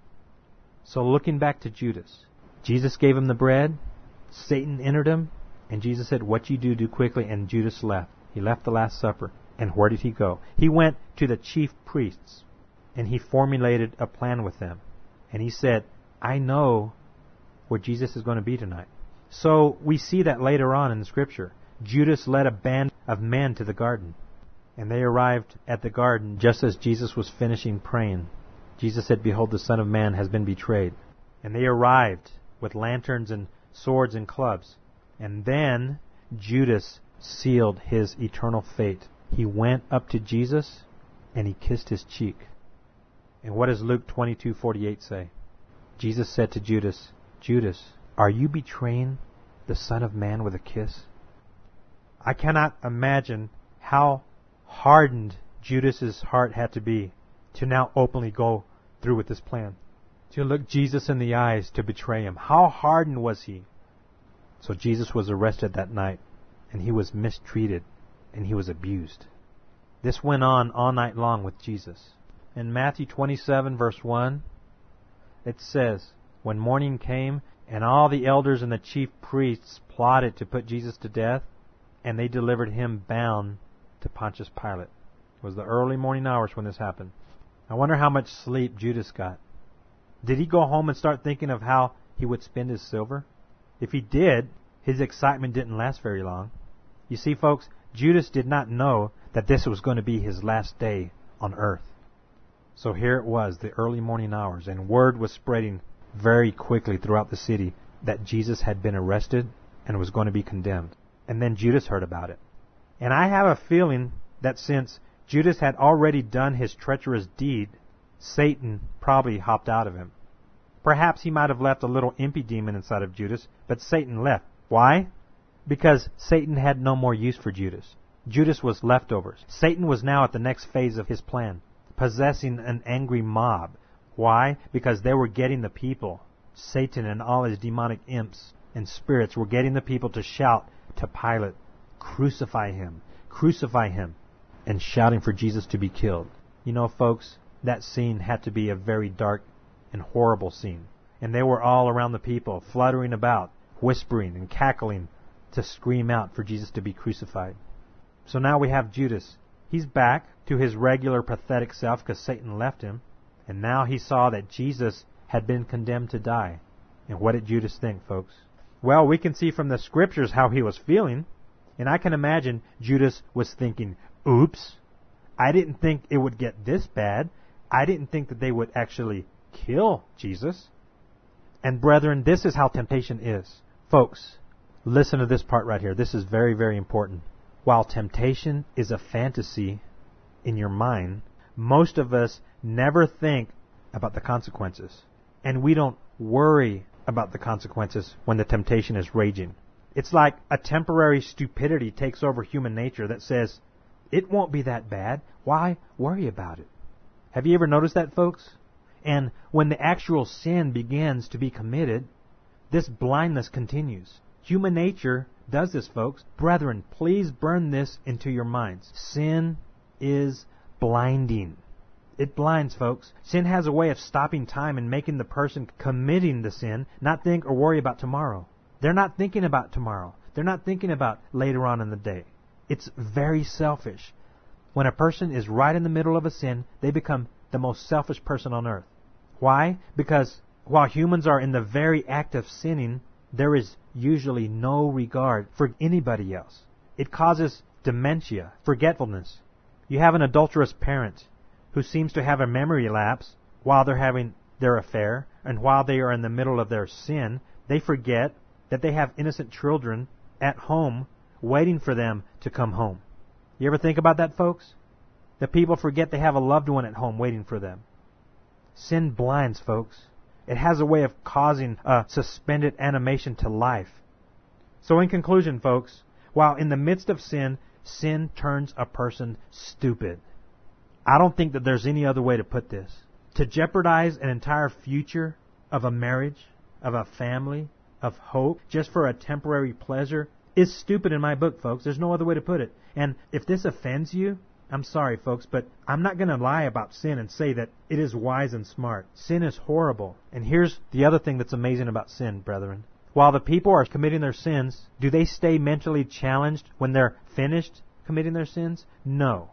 So looking back to Judas, Jesus gave him the bread, Satan entered him, and Jesus said, "What you do quickly," and Judas left. He left the Last Supper. And where did he go? He went to the chief priests, and he formulated a plan with them. And he said, "I know where Jesus is going to be tonight." So we see that later on in the Scripture. Judas led a band of men to the garden. And they arrived at the garden just as Jesus was finishing praying. Jesus said, "Behold, the Son of Man has been betrayed." And they arrived with lanterns and swords and clubs. And then Judas sealed his eternal fate. He went up to Jesus and he kissed his cheek. And what does Luke 22:48 say? Jesus said to Judas, "Judas, are you betraying the Son of Man with a kiss?" I cannot imagine how hardened Judas's heart had to be to now openly go through with this plan, to look Jesus in the eyes to betray him. How hardened was he? So Jesus was arrested that night, and he was mistreated, and he was abused. This went on all night long with Jesus. In Matthew 27, verse 1, it says, "When morning came, and all the elders and the chief priests plotted to put Jesus to death, and they delivered him bound to Pontius Pilate." It was the early morning hours when this happened. I wonder how much sleep Judas got. Did he go home and start thinking of how he would spend his silver? If he did, his excitement didn't last very long. You see, folks, Judas did not know that this was going to be his last day on earth. So here it was, the early morning hours, and word was spreading very quickly throughout the city that Jesus had been arrested and was going to be condemned. And then Judas heard about it. And I have a feeling that since Judas had already done his treacherous deed, Satan probably hopped out of him. Perhaps he might have left a little impy demon inside of Judas, but Satan left. Why? Because Satan had no more use for Judas. Judas was leftovers. Satan was now at the next phase of his plan, possessing an angry mob. Why? Because they were getting the people, Satan and all his demonic imps, and spirits were getting the people to shout to Pilate, "Crucify him, crucify him," and shouting for Jesus to be killed. You know, folks, that scene had to be a very dark and horrible scene. And they were all around the people, fluttering about, whispering and cackling to scream out for Jesus to be crucified. So now we have Judas. He's back to his regular pathetic self because Satan left him. And now he saw that Jesus had been condemned to die. And what did Judas think, folks? Well, we can see from the scriptures how he was feeling. And I can imagine Judas was thinking, oops, I didn't think it would get this bad. I didn't think that they would actually kill Jesus. And brethren, this is how temptation is. Folks, listen to this part right here. This is very, very important. While temptation is a fantasy in your mind, most of us never think about the consequences. And we don't worry about the consequences when the temptation is raging. It's like a temporary stupidity takes over human nature that says, it won't be that bad. Why worry about it? Have you ever noticed that, folks? And when the actual sin begins to be committed, this blindness continues. Human nature does this, folks. Brethren, please burn this into your minds. Sin is blinding. It blinds, folks. Sin has a way of stopping time and making the person committing the sin not think or worry about tomorrow. They're not thinking about tomorrow. They're not thinking about later on in the day. It's very selfish. When a person is right in the middle of a sin, they become the most selfish person on earth. Why? Because while humans are in the very act of sinning, there is usually no regard for anybody else. It causes dementia, forgetfulness. You have an adulterous parent who seems to have a memory lapse while they're having their affair, and while they are in the middle of their sin, they forget that they have innocent children at home waiting for them to come home. You ever think about that, folks? The people forget they have a loved one at home waiting for them. Sin blinds, folks. It has a way of causing a suspended animation to life. So in conclusion, folks, while in the midst of sin, sin turns a person stupid. I don't think that there's any other way to put this. To jeopardize an entire future of a marriage, of a family, of hope, just for a temporary pleasure, is stupid in my book, folks. There's no other way to put it. And if this offends you, I'm sorry, folks, but I'm not going to lie about sin and say that it is wise and smart. Sin is horrible. And here's the other thing that's amazing about sin, brethren. While the people are committing their sins, do they stay mentally challenged when they're finished committing their sins? No.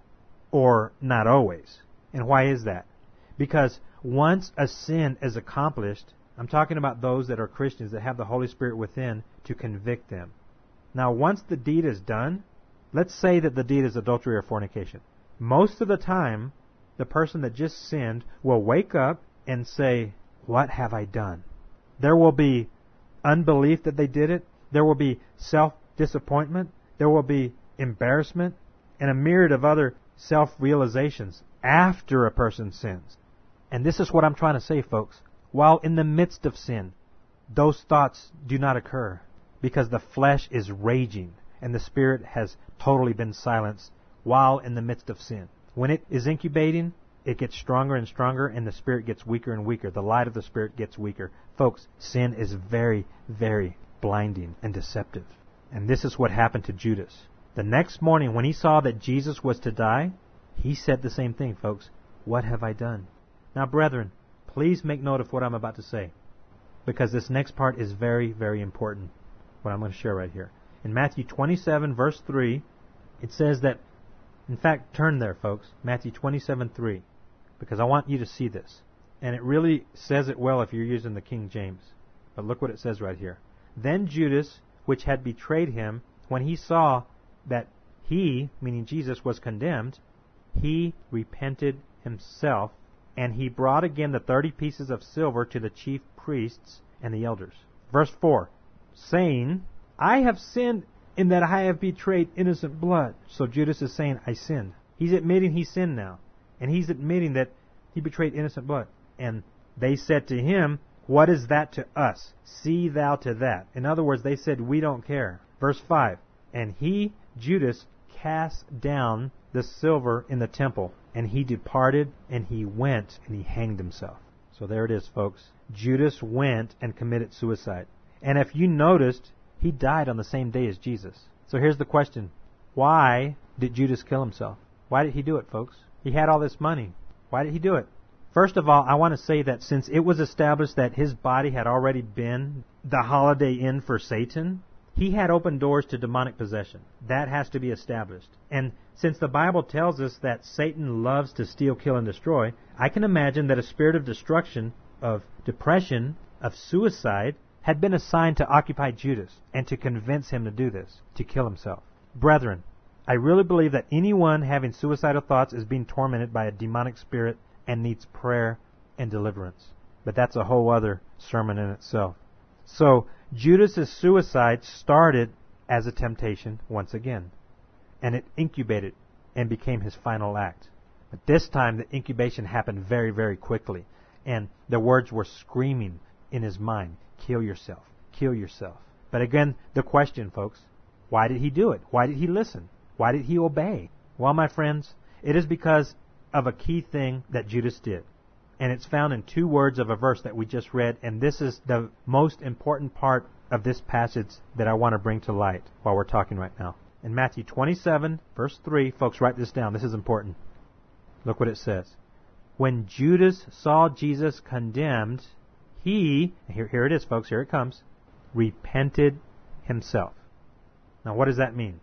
Or not always. And why is that? Because once a sin is accomplished, I'm talking about those that are Christians that have the Holy Spirit within to convict them. Now, once the deed is done, let's say that the deed is adultery or fornication. Most of the time, the person that just sinned will wake up and say, what have I done? There will be unbelief that they did it. There will be self-disappointment. There will be embarrassment and a myriad of other self-realizations after a person sins. And this is what I'm trying to say, folks. While in the midst of sin, those thoughts do not occur because the flesh is raging and the spirit has totally been silenced while in the midst of sin. When it is incubating, it gets stronger and stronger and the spirit gets weaker and weaker. The light of the spirit gets weaker. Folks, sin is very, very blinding and deceptive. And this is what happened to Judas. The next morning when he saw that Jesus was to die, he said the same thing, folks. What have I done? Now, brethren, please make note of what I'm about to say, because this next part is very, very important, what I'm going to share right here. In Matthew 27, verse 3, it says that, in fact, turn there, folks, Matthew 27:3, because I want you to see this. And it really says it well if you're using the King James. But look what it says right here. Then Judas, which had betrayed him, when he saw that he, meaning Jesus, was condemned, he repented himself, and he brought again the 30 pieces of silver to the chief priests and the elders. Verse 4, saying, I have sinned in that I have betrayed innocent blood. So Judas is saying, I sinned. He's admitting he sinned now. And he's admitting that he betrayed innocent blood. And they said to him, what is that to us? See thou to that. In other words, they said, we don't care. Verse 5, and he, Judas, cast down the silver in the temple, and he departed, and he went, and he hanged himself. So there it is, folks. Judas went and committed suicide. And if you noticed, he died on the same day as Jesus. So here's the question. Why did Judas kill himself? Why did he do it, folks? He had all this money. Why did he do it? First of all, I want to say that since it was established that his body had already been the Holiday Inn for Satan, he had opened doors to demonic possession. That has to be established. And since the Bible tells us that Satan loves to steal, kill, and destroy, I can imagine that a spirit of destruction, of depression, of suicide, had been assigned to occupy Judas and to convince him to do this, to kill himself. Brethren, I really believe that anyone having suicidal thoughts is being tormented by a demonic spirit and needs prayer and deliverance. But that's a whole other sermon in itself. So, Judas' suicide started as a temptation once again. And it incubated and became his final act. But this time the incubation happened very, very quickly. And the words were screaming in his mind, kill yourself, kill yourself. But again, the question, folks, why did he do it? Why did he listen? Why did he obey? Well, my friends, it is because of a key thing that Judas did. And it's found in 2 words of a verse that we just read, and this is the most important part of this passage that I want to bring to light while we're talking right now. In Matthew 27, verse 3, folks, write this down. This is important. Look what it says. When Judas saw Jesus condemned, he, here it is, folks, here it comes, repented himself. Now, what does that mean?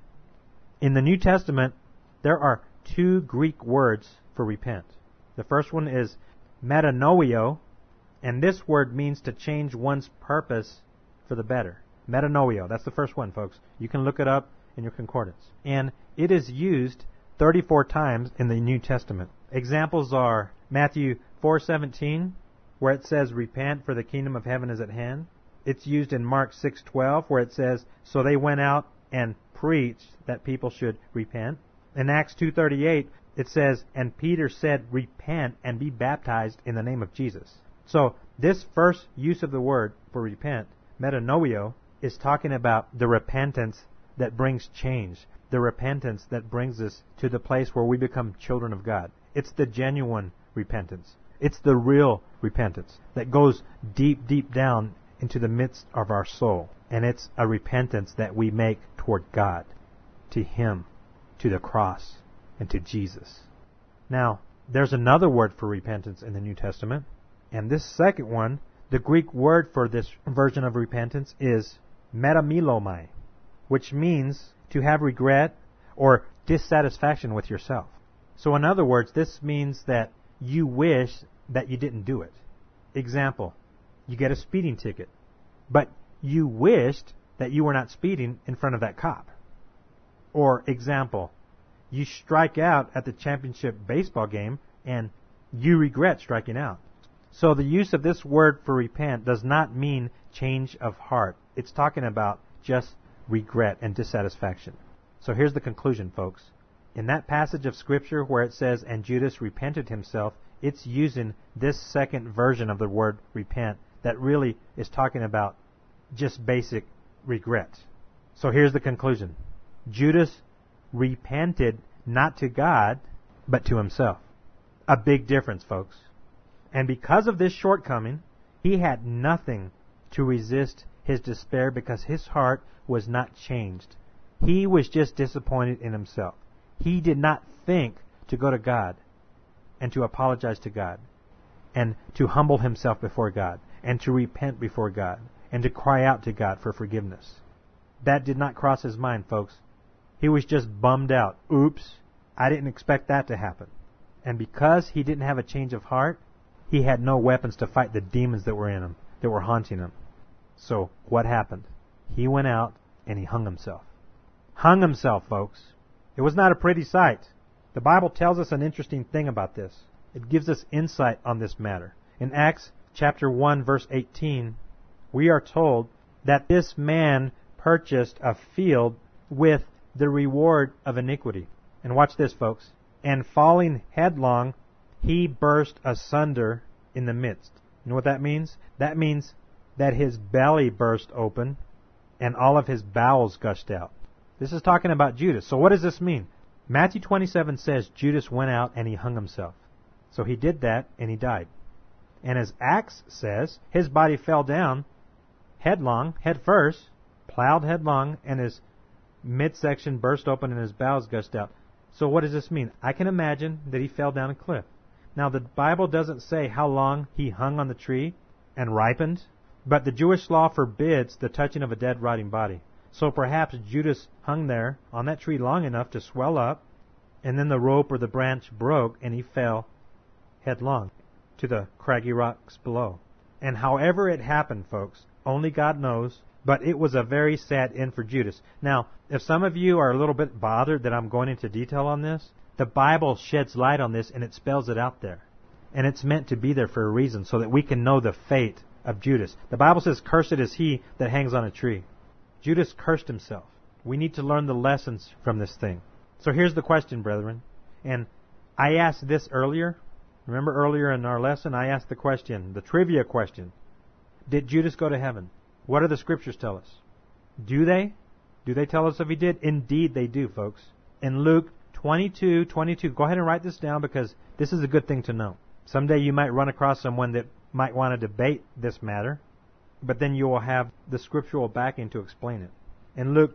In the New Testament, there are 2 Greek words for repent. The first one is metanoio, and this word means to change one's purpose for the better. Metanoio, that's the first one, folks. You can look it up in your concordance. And it is used 34 times in the New Testament. Examples are Matthew 4:17, where it says, repent, for the kingdom of heaven is at hand. It's used in Mark 6:12, where it says, so they went out and preached that people should repent. In Acts 2:38, it says, and Peter said, repent and be baptized in the name of Jesus. So this first use of the word for repent, metanoio, is talking about the repentance that brings change, the repentance that brings us to the place where we become children of God. It's the genuine repentance. It's the real repentance that goes deep, deep down into the midst of our soul. And it's a repentance that we make toward God, to Him, to the cross, and to Jesus. Now, there's another word for repentance in the New Testament. And this second one, the Greek word for this version of repentance is metamilomai, which means to have regret or dissatisfaction with yourself. So in other words, this means that you wish that you didn't do it. Example, you get a speeding ticket, but you wished that you were not speeding in front of that cop. Or example, you strike out at the championship baseball game and you regret striking out. So the use of this word for repent does not mean change of heart. It's talking about just regret and dissatisfaction. So here's the conclusion, folks. In that passage of Scripture where it says, and Judas repented himself, it's using this second version of the word repent that really is talking about just basic regret. So here's the conclusion. Judas repented not to God, but to himself. A big difference, folks. And because of this shortcoming, he had nothing to resist his despair because his heart was not changed. He was just disappointed in himself. He did not think to go to God and to apologize to God and to humble himself before God and to repent before God and to cry out to God for forgiveness. That did not cross his mind, folks. He was just bummed out. Oops, I didn't expect that to happen. And because he didn't have a change of heart, he had no weapons to fight the demons that were in him, that were haunting him. So what happened? He went out and he hung himself. Hung himself, folks. It was not a pretty sight. The Bible tells us an interesting thing about this. It gives us insight on this matter. In Acts chapter 1, verse 18, we are told that this man purchased a field with the reward of iniquity. And watch this, folks. And falling headlong, he burst asunder in the midst. You know what that means? That means that his belly burst open and all of his bowels gushed out. This is talking about Judas. So what does this mean? Matthew 27 says Judas went out and he hung himself. So he did that and he died. And as Acts says, his body fell down headlong, head first, plowed headlong, and his midsection burst open and his bowels gushed out. So what does this mean? I can imagine that he fell down a cliff. Now, the Bible doesn't say how long he hung on the tree and ripened, but the Jewish law forbids the touching of a dead, rotting body. So perhaps Judas hung there on that tree long enough to swell up, and then the rope or the branch broke, and he fell headlong to the craggy rocks below. And however it happened, folks, only God knows, but it was a very sad end for Judas. Now, if some of you are a little bit bothered that I'm going into detail on this, the Bible sheds light on this and it spells it out there. And it's meant to be there for a reason, so that we can know the fate of Judas. The Bible says, "Cursed is he that hangs on a tree." Judas cursed himself. We need to learn the lessons from this thing. So here's the question, brethren. And I asked this earlier. Remember earlier in our lesson, I asked the question, the trivia question. Did Judas go to heaven? What do the Scriptures tell us? Do they? Do they tell us if he did? Indeed they do, folks. In Luke 22:22, go ahead and write this down because this is a good thing to know. Someday you might run across someone that might want to debate this matter, but then you will have the scriptural backing to explain it. In Luke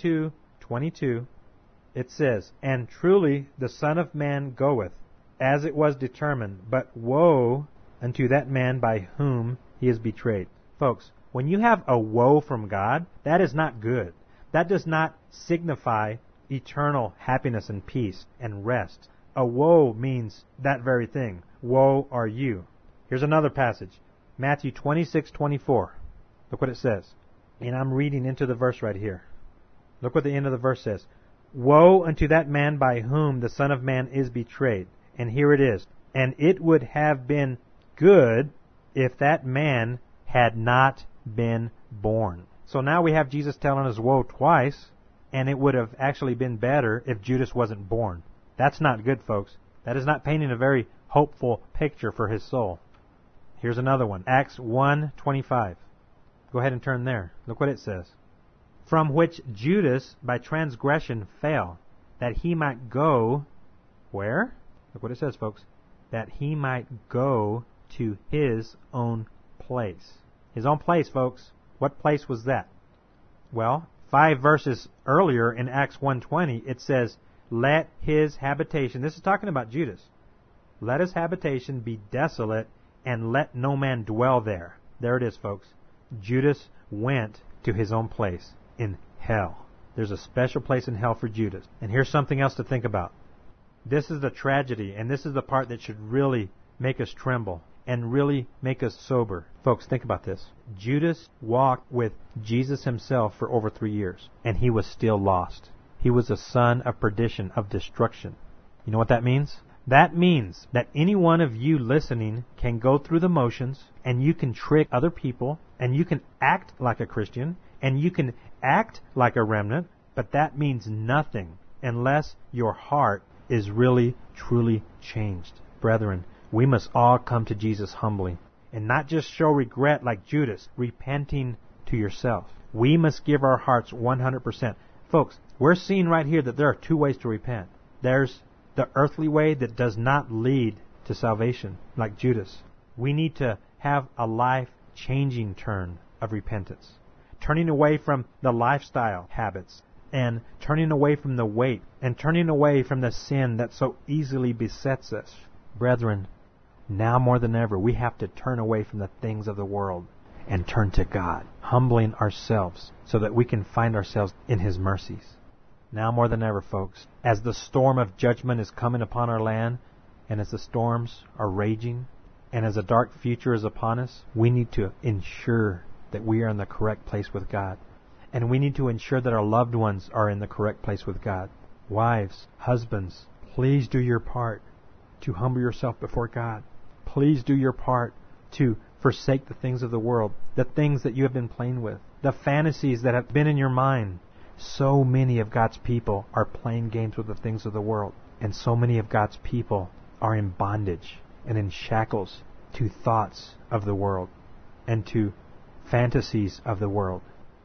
22:22, it says, "And truly the Son of Man goeth, as it was determined, but woe unto that man by whom he is betrayed." Folks, when you have a woe from God, that is not good. That does not signify eternal happiness and peace and rest. A woe means that very thing. Woe are you. Here's another passage. Matthew 26:24. Look what it says. And I'm reading into the verse right here. Look what the end of the verse says. "Woe unto that man by whom the Son of Man is betrayed." And here it is. "And it would have been good if that man had not been born." So now we have Jesus telling us woe twice, and it would have actually been better if Judas wasn't born. That's not good, folks. That is not painting a very hopeful picture for his soul. Here's another one. Acts 1:25. Go ahead and turn there. Look what it says. "From which Judas by transgression fell, that he might go," where? Look what it says, folks. "That he might go to his own place." His own place, folks. What place was that? Well, 5 verses earlier in Acts 1:20, it says, "Let his habitation," this is talking about Judas, "let his habitation be desolate, and let no man dwell there." There it is, folks. Judas went to his own place in hell. There's a special place in hell for Judas. And here's something else to think about. This is the tragedy, and this is the part that should really make us tremble and really make us sober. Folks, think about this. Judas walked with Jesus himself for over 3 years, and he was still lost. He was a son of perdition, of destruction. You know what that means? That means that any one of you listening can go through the motions, and you can trick other people, and you can act like a Christian, and you can act like a remnant, but that means nothing unless your heart is really, truly changed. Brethren, we must all come to Jesus humbly, and not just show regret like Judas, repenting to yourself. We must give our hearts 100%. Folks, we're seeing right here that there are 2 ways to repent. There's the earthly way that does not lead to salvation, like Judas. We need to have a life-changing turn of repentance. Turning away from the lifestyle habits, and turning away from the weight, and turning away from the sin that so easily besets us. Brethren, now more than ever, we have to turn away from the things of the world and turn to God, humbling ourselves so that we can find ourselves in His mercies. Now more than ever, folks, as the storm of judgment is coming upon our land, and as the storms are raging, and as a dark future is upon us, we need to ensure that we are in the correct place with God. And we need to ensure that our loved ones are in the correct place with God. Wives, husbands, please do your part to humble yourself before God. Please do your part to forsake the things of the world, the things that you have been playing with, the fantasies that have been in your mind. So many of God's people are playing games with the things of the world, and so many of God's people are in bondage and in shackles to thoughts of the world and to fantasies of the world.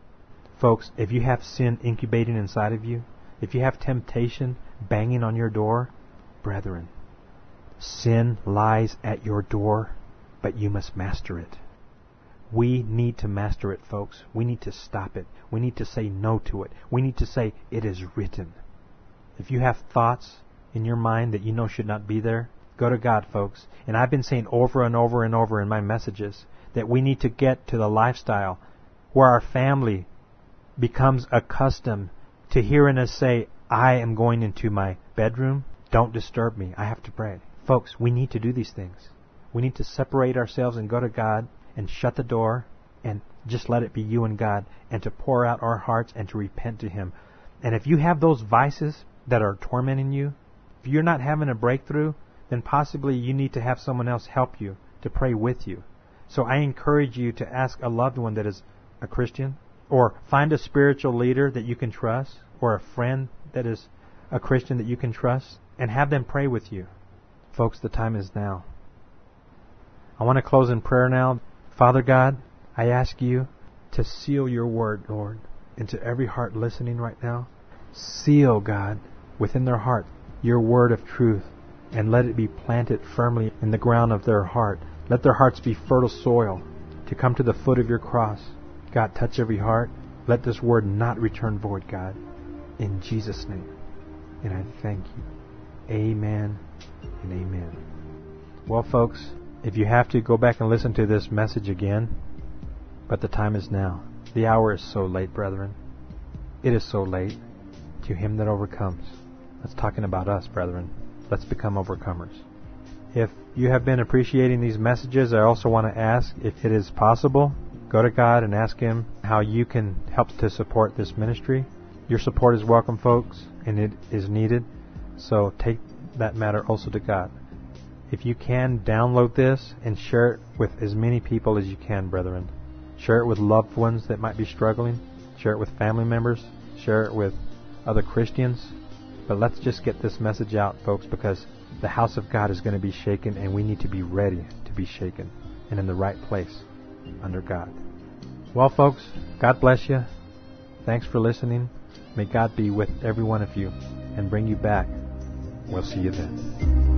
Folks, if you have sin incubating inside of you, if you have temptation banging on your door, brethren, sin lies at your door, but you must master it. We need to master it, folks. We need to stop it. We need to say no to it. We need to say, it is written. If you have thoughts in your mind that you know should not be there, go to God, folks. And I've been saying over and over and over in my messages that we need to get to the lifestyle where our family becomes accustomed to hearing us say, I am going into my bedroom. Don't disturb me. I have to pray. Folks, we need to do these things. We need to separate ourselves and go to God and shut the door and just let it be you and God, and to pour out our hearts and to repent to Him. And if you have those vices that are tormenting you, if you're not having a breakthrough, then possibly you need to have someone else help you, to pray with you. So I encourage you to ask a loved one that is a Christian, or find a spiritual leader that you can trust, or a friend that is a Christian that you can trust, and have them pray with you. Folks, the time is now. I want to close in prayer now. Father God, I ask you to seal your word, Lord, into every heart listening right now. Seal, God, within their heart your word of truth, and let it be planted firmly in the ground of their heart. Let their hearts be fertile soil to come to the foot of your cross. God, touch every heart. Let this word not return void, God. In Jesus' name. And I thank you. Amen and amen. Well, folks, if you have to, go back and listen to this message again. But the time is now. The hour is so late, brethren. It is so late. To him that overcomes. That's talking about us, brethren. Let's become overcomers. If you have been appreciating these messages, I also want to ask if it is possible, go to God and ask Him how you can help to support this ministry. Your support is welcome, folks, and it is needed. So take that matter also to God. If you can, download this and share it with as many people as you can, brethren. Share it with loved ones that might be struggling. Share it with family members. Share it with other Christians. But let's just get this message out, folks, because the house of God is going to be shaken, and we need to be ready to be shaken and in the right place under God. Well, folks, God bless you. Thanks for listening. May God be with every one of you and bring you back. We'll see you then.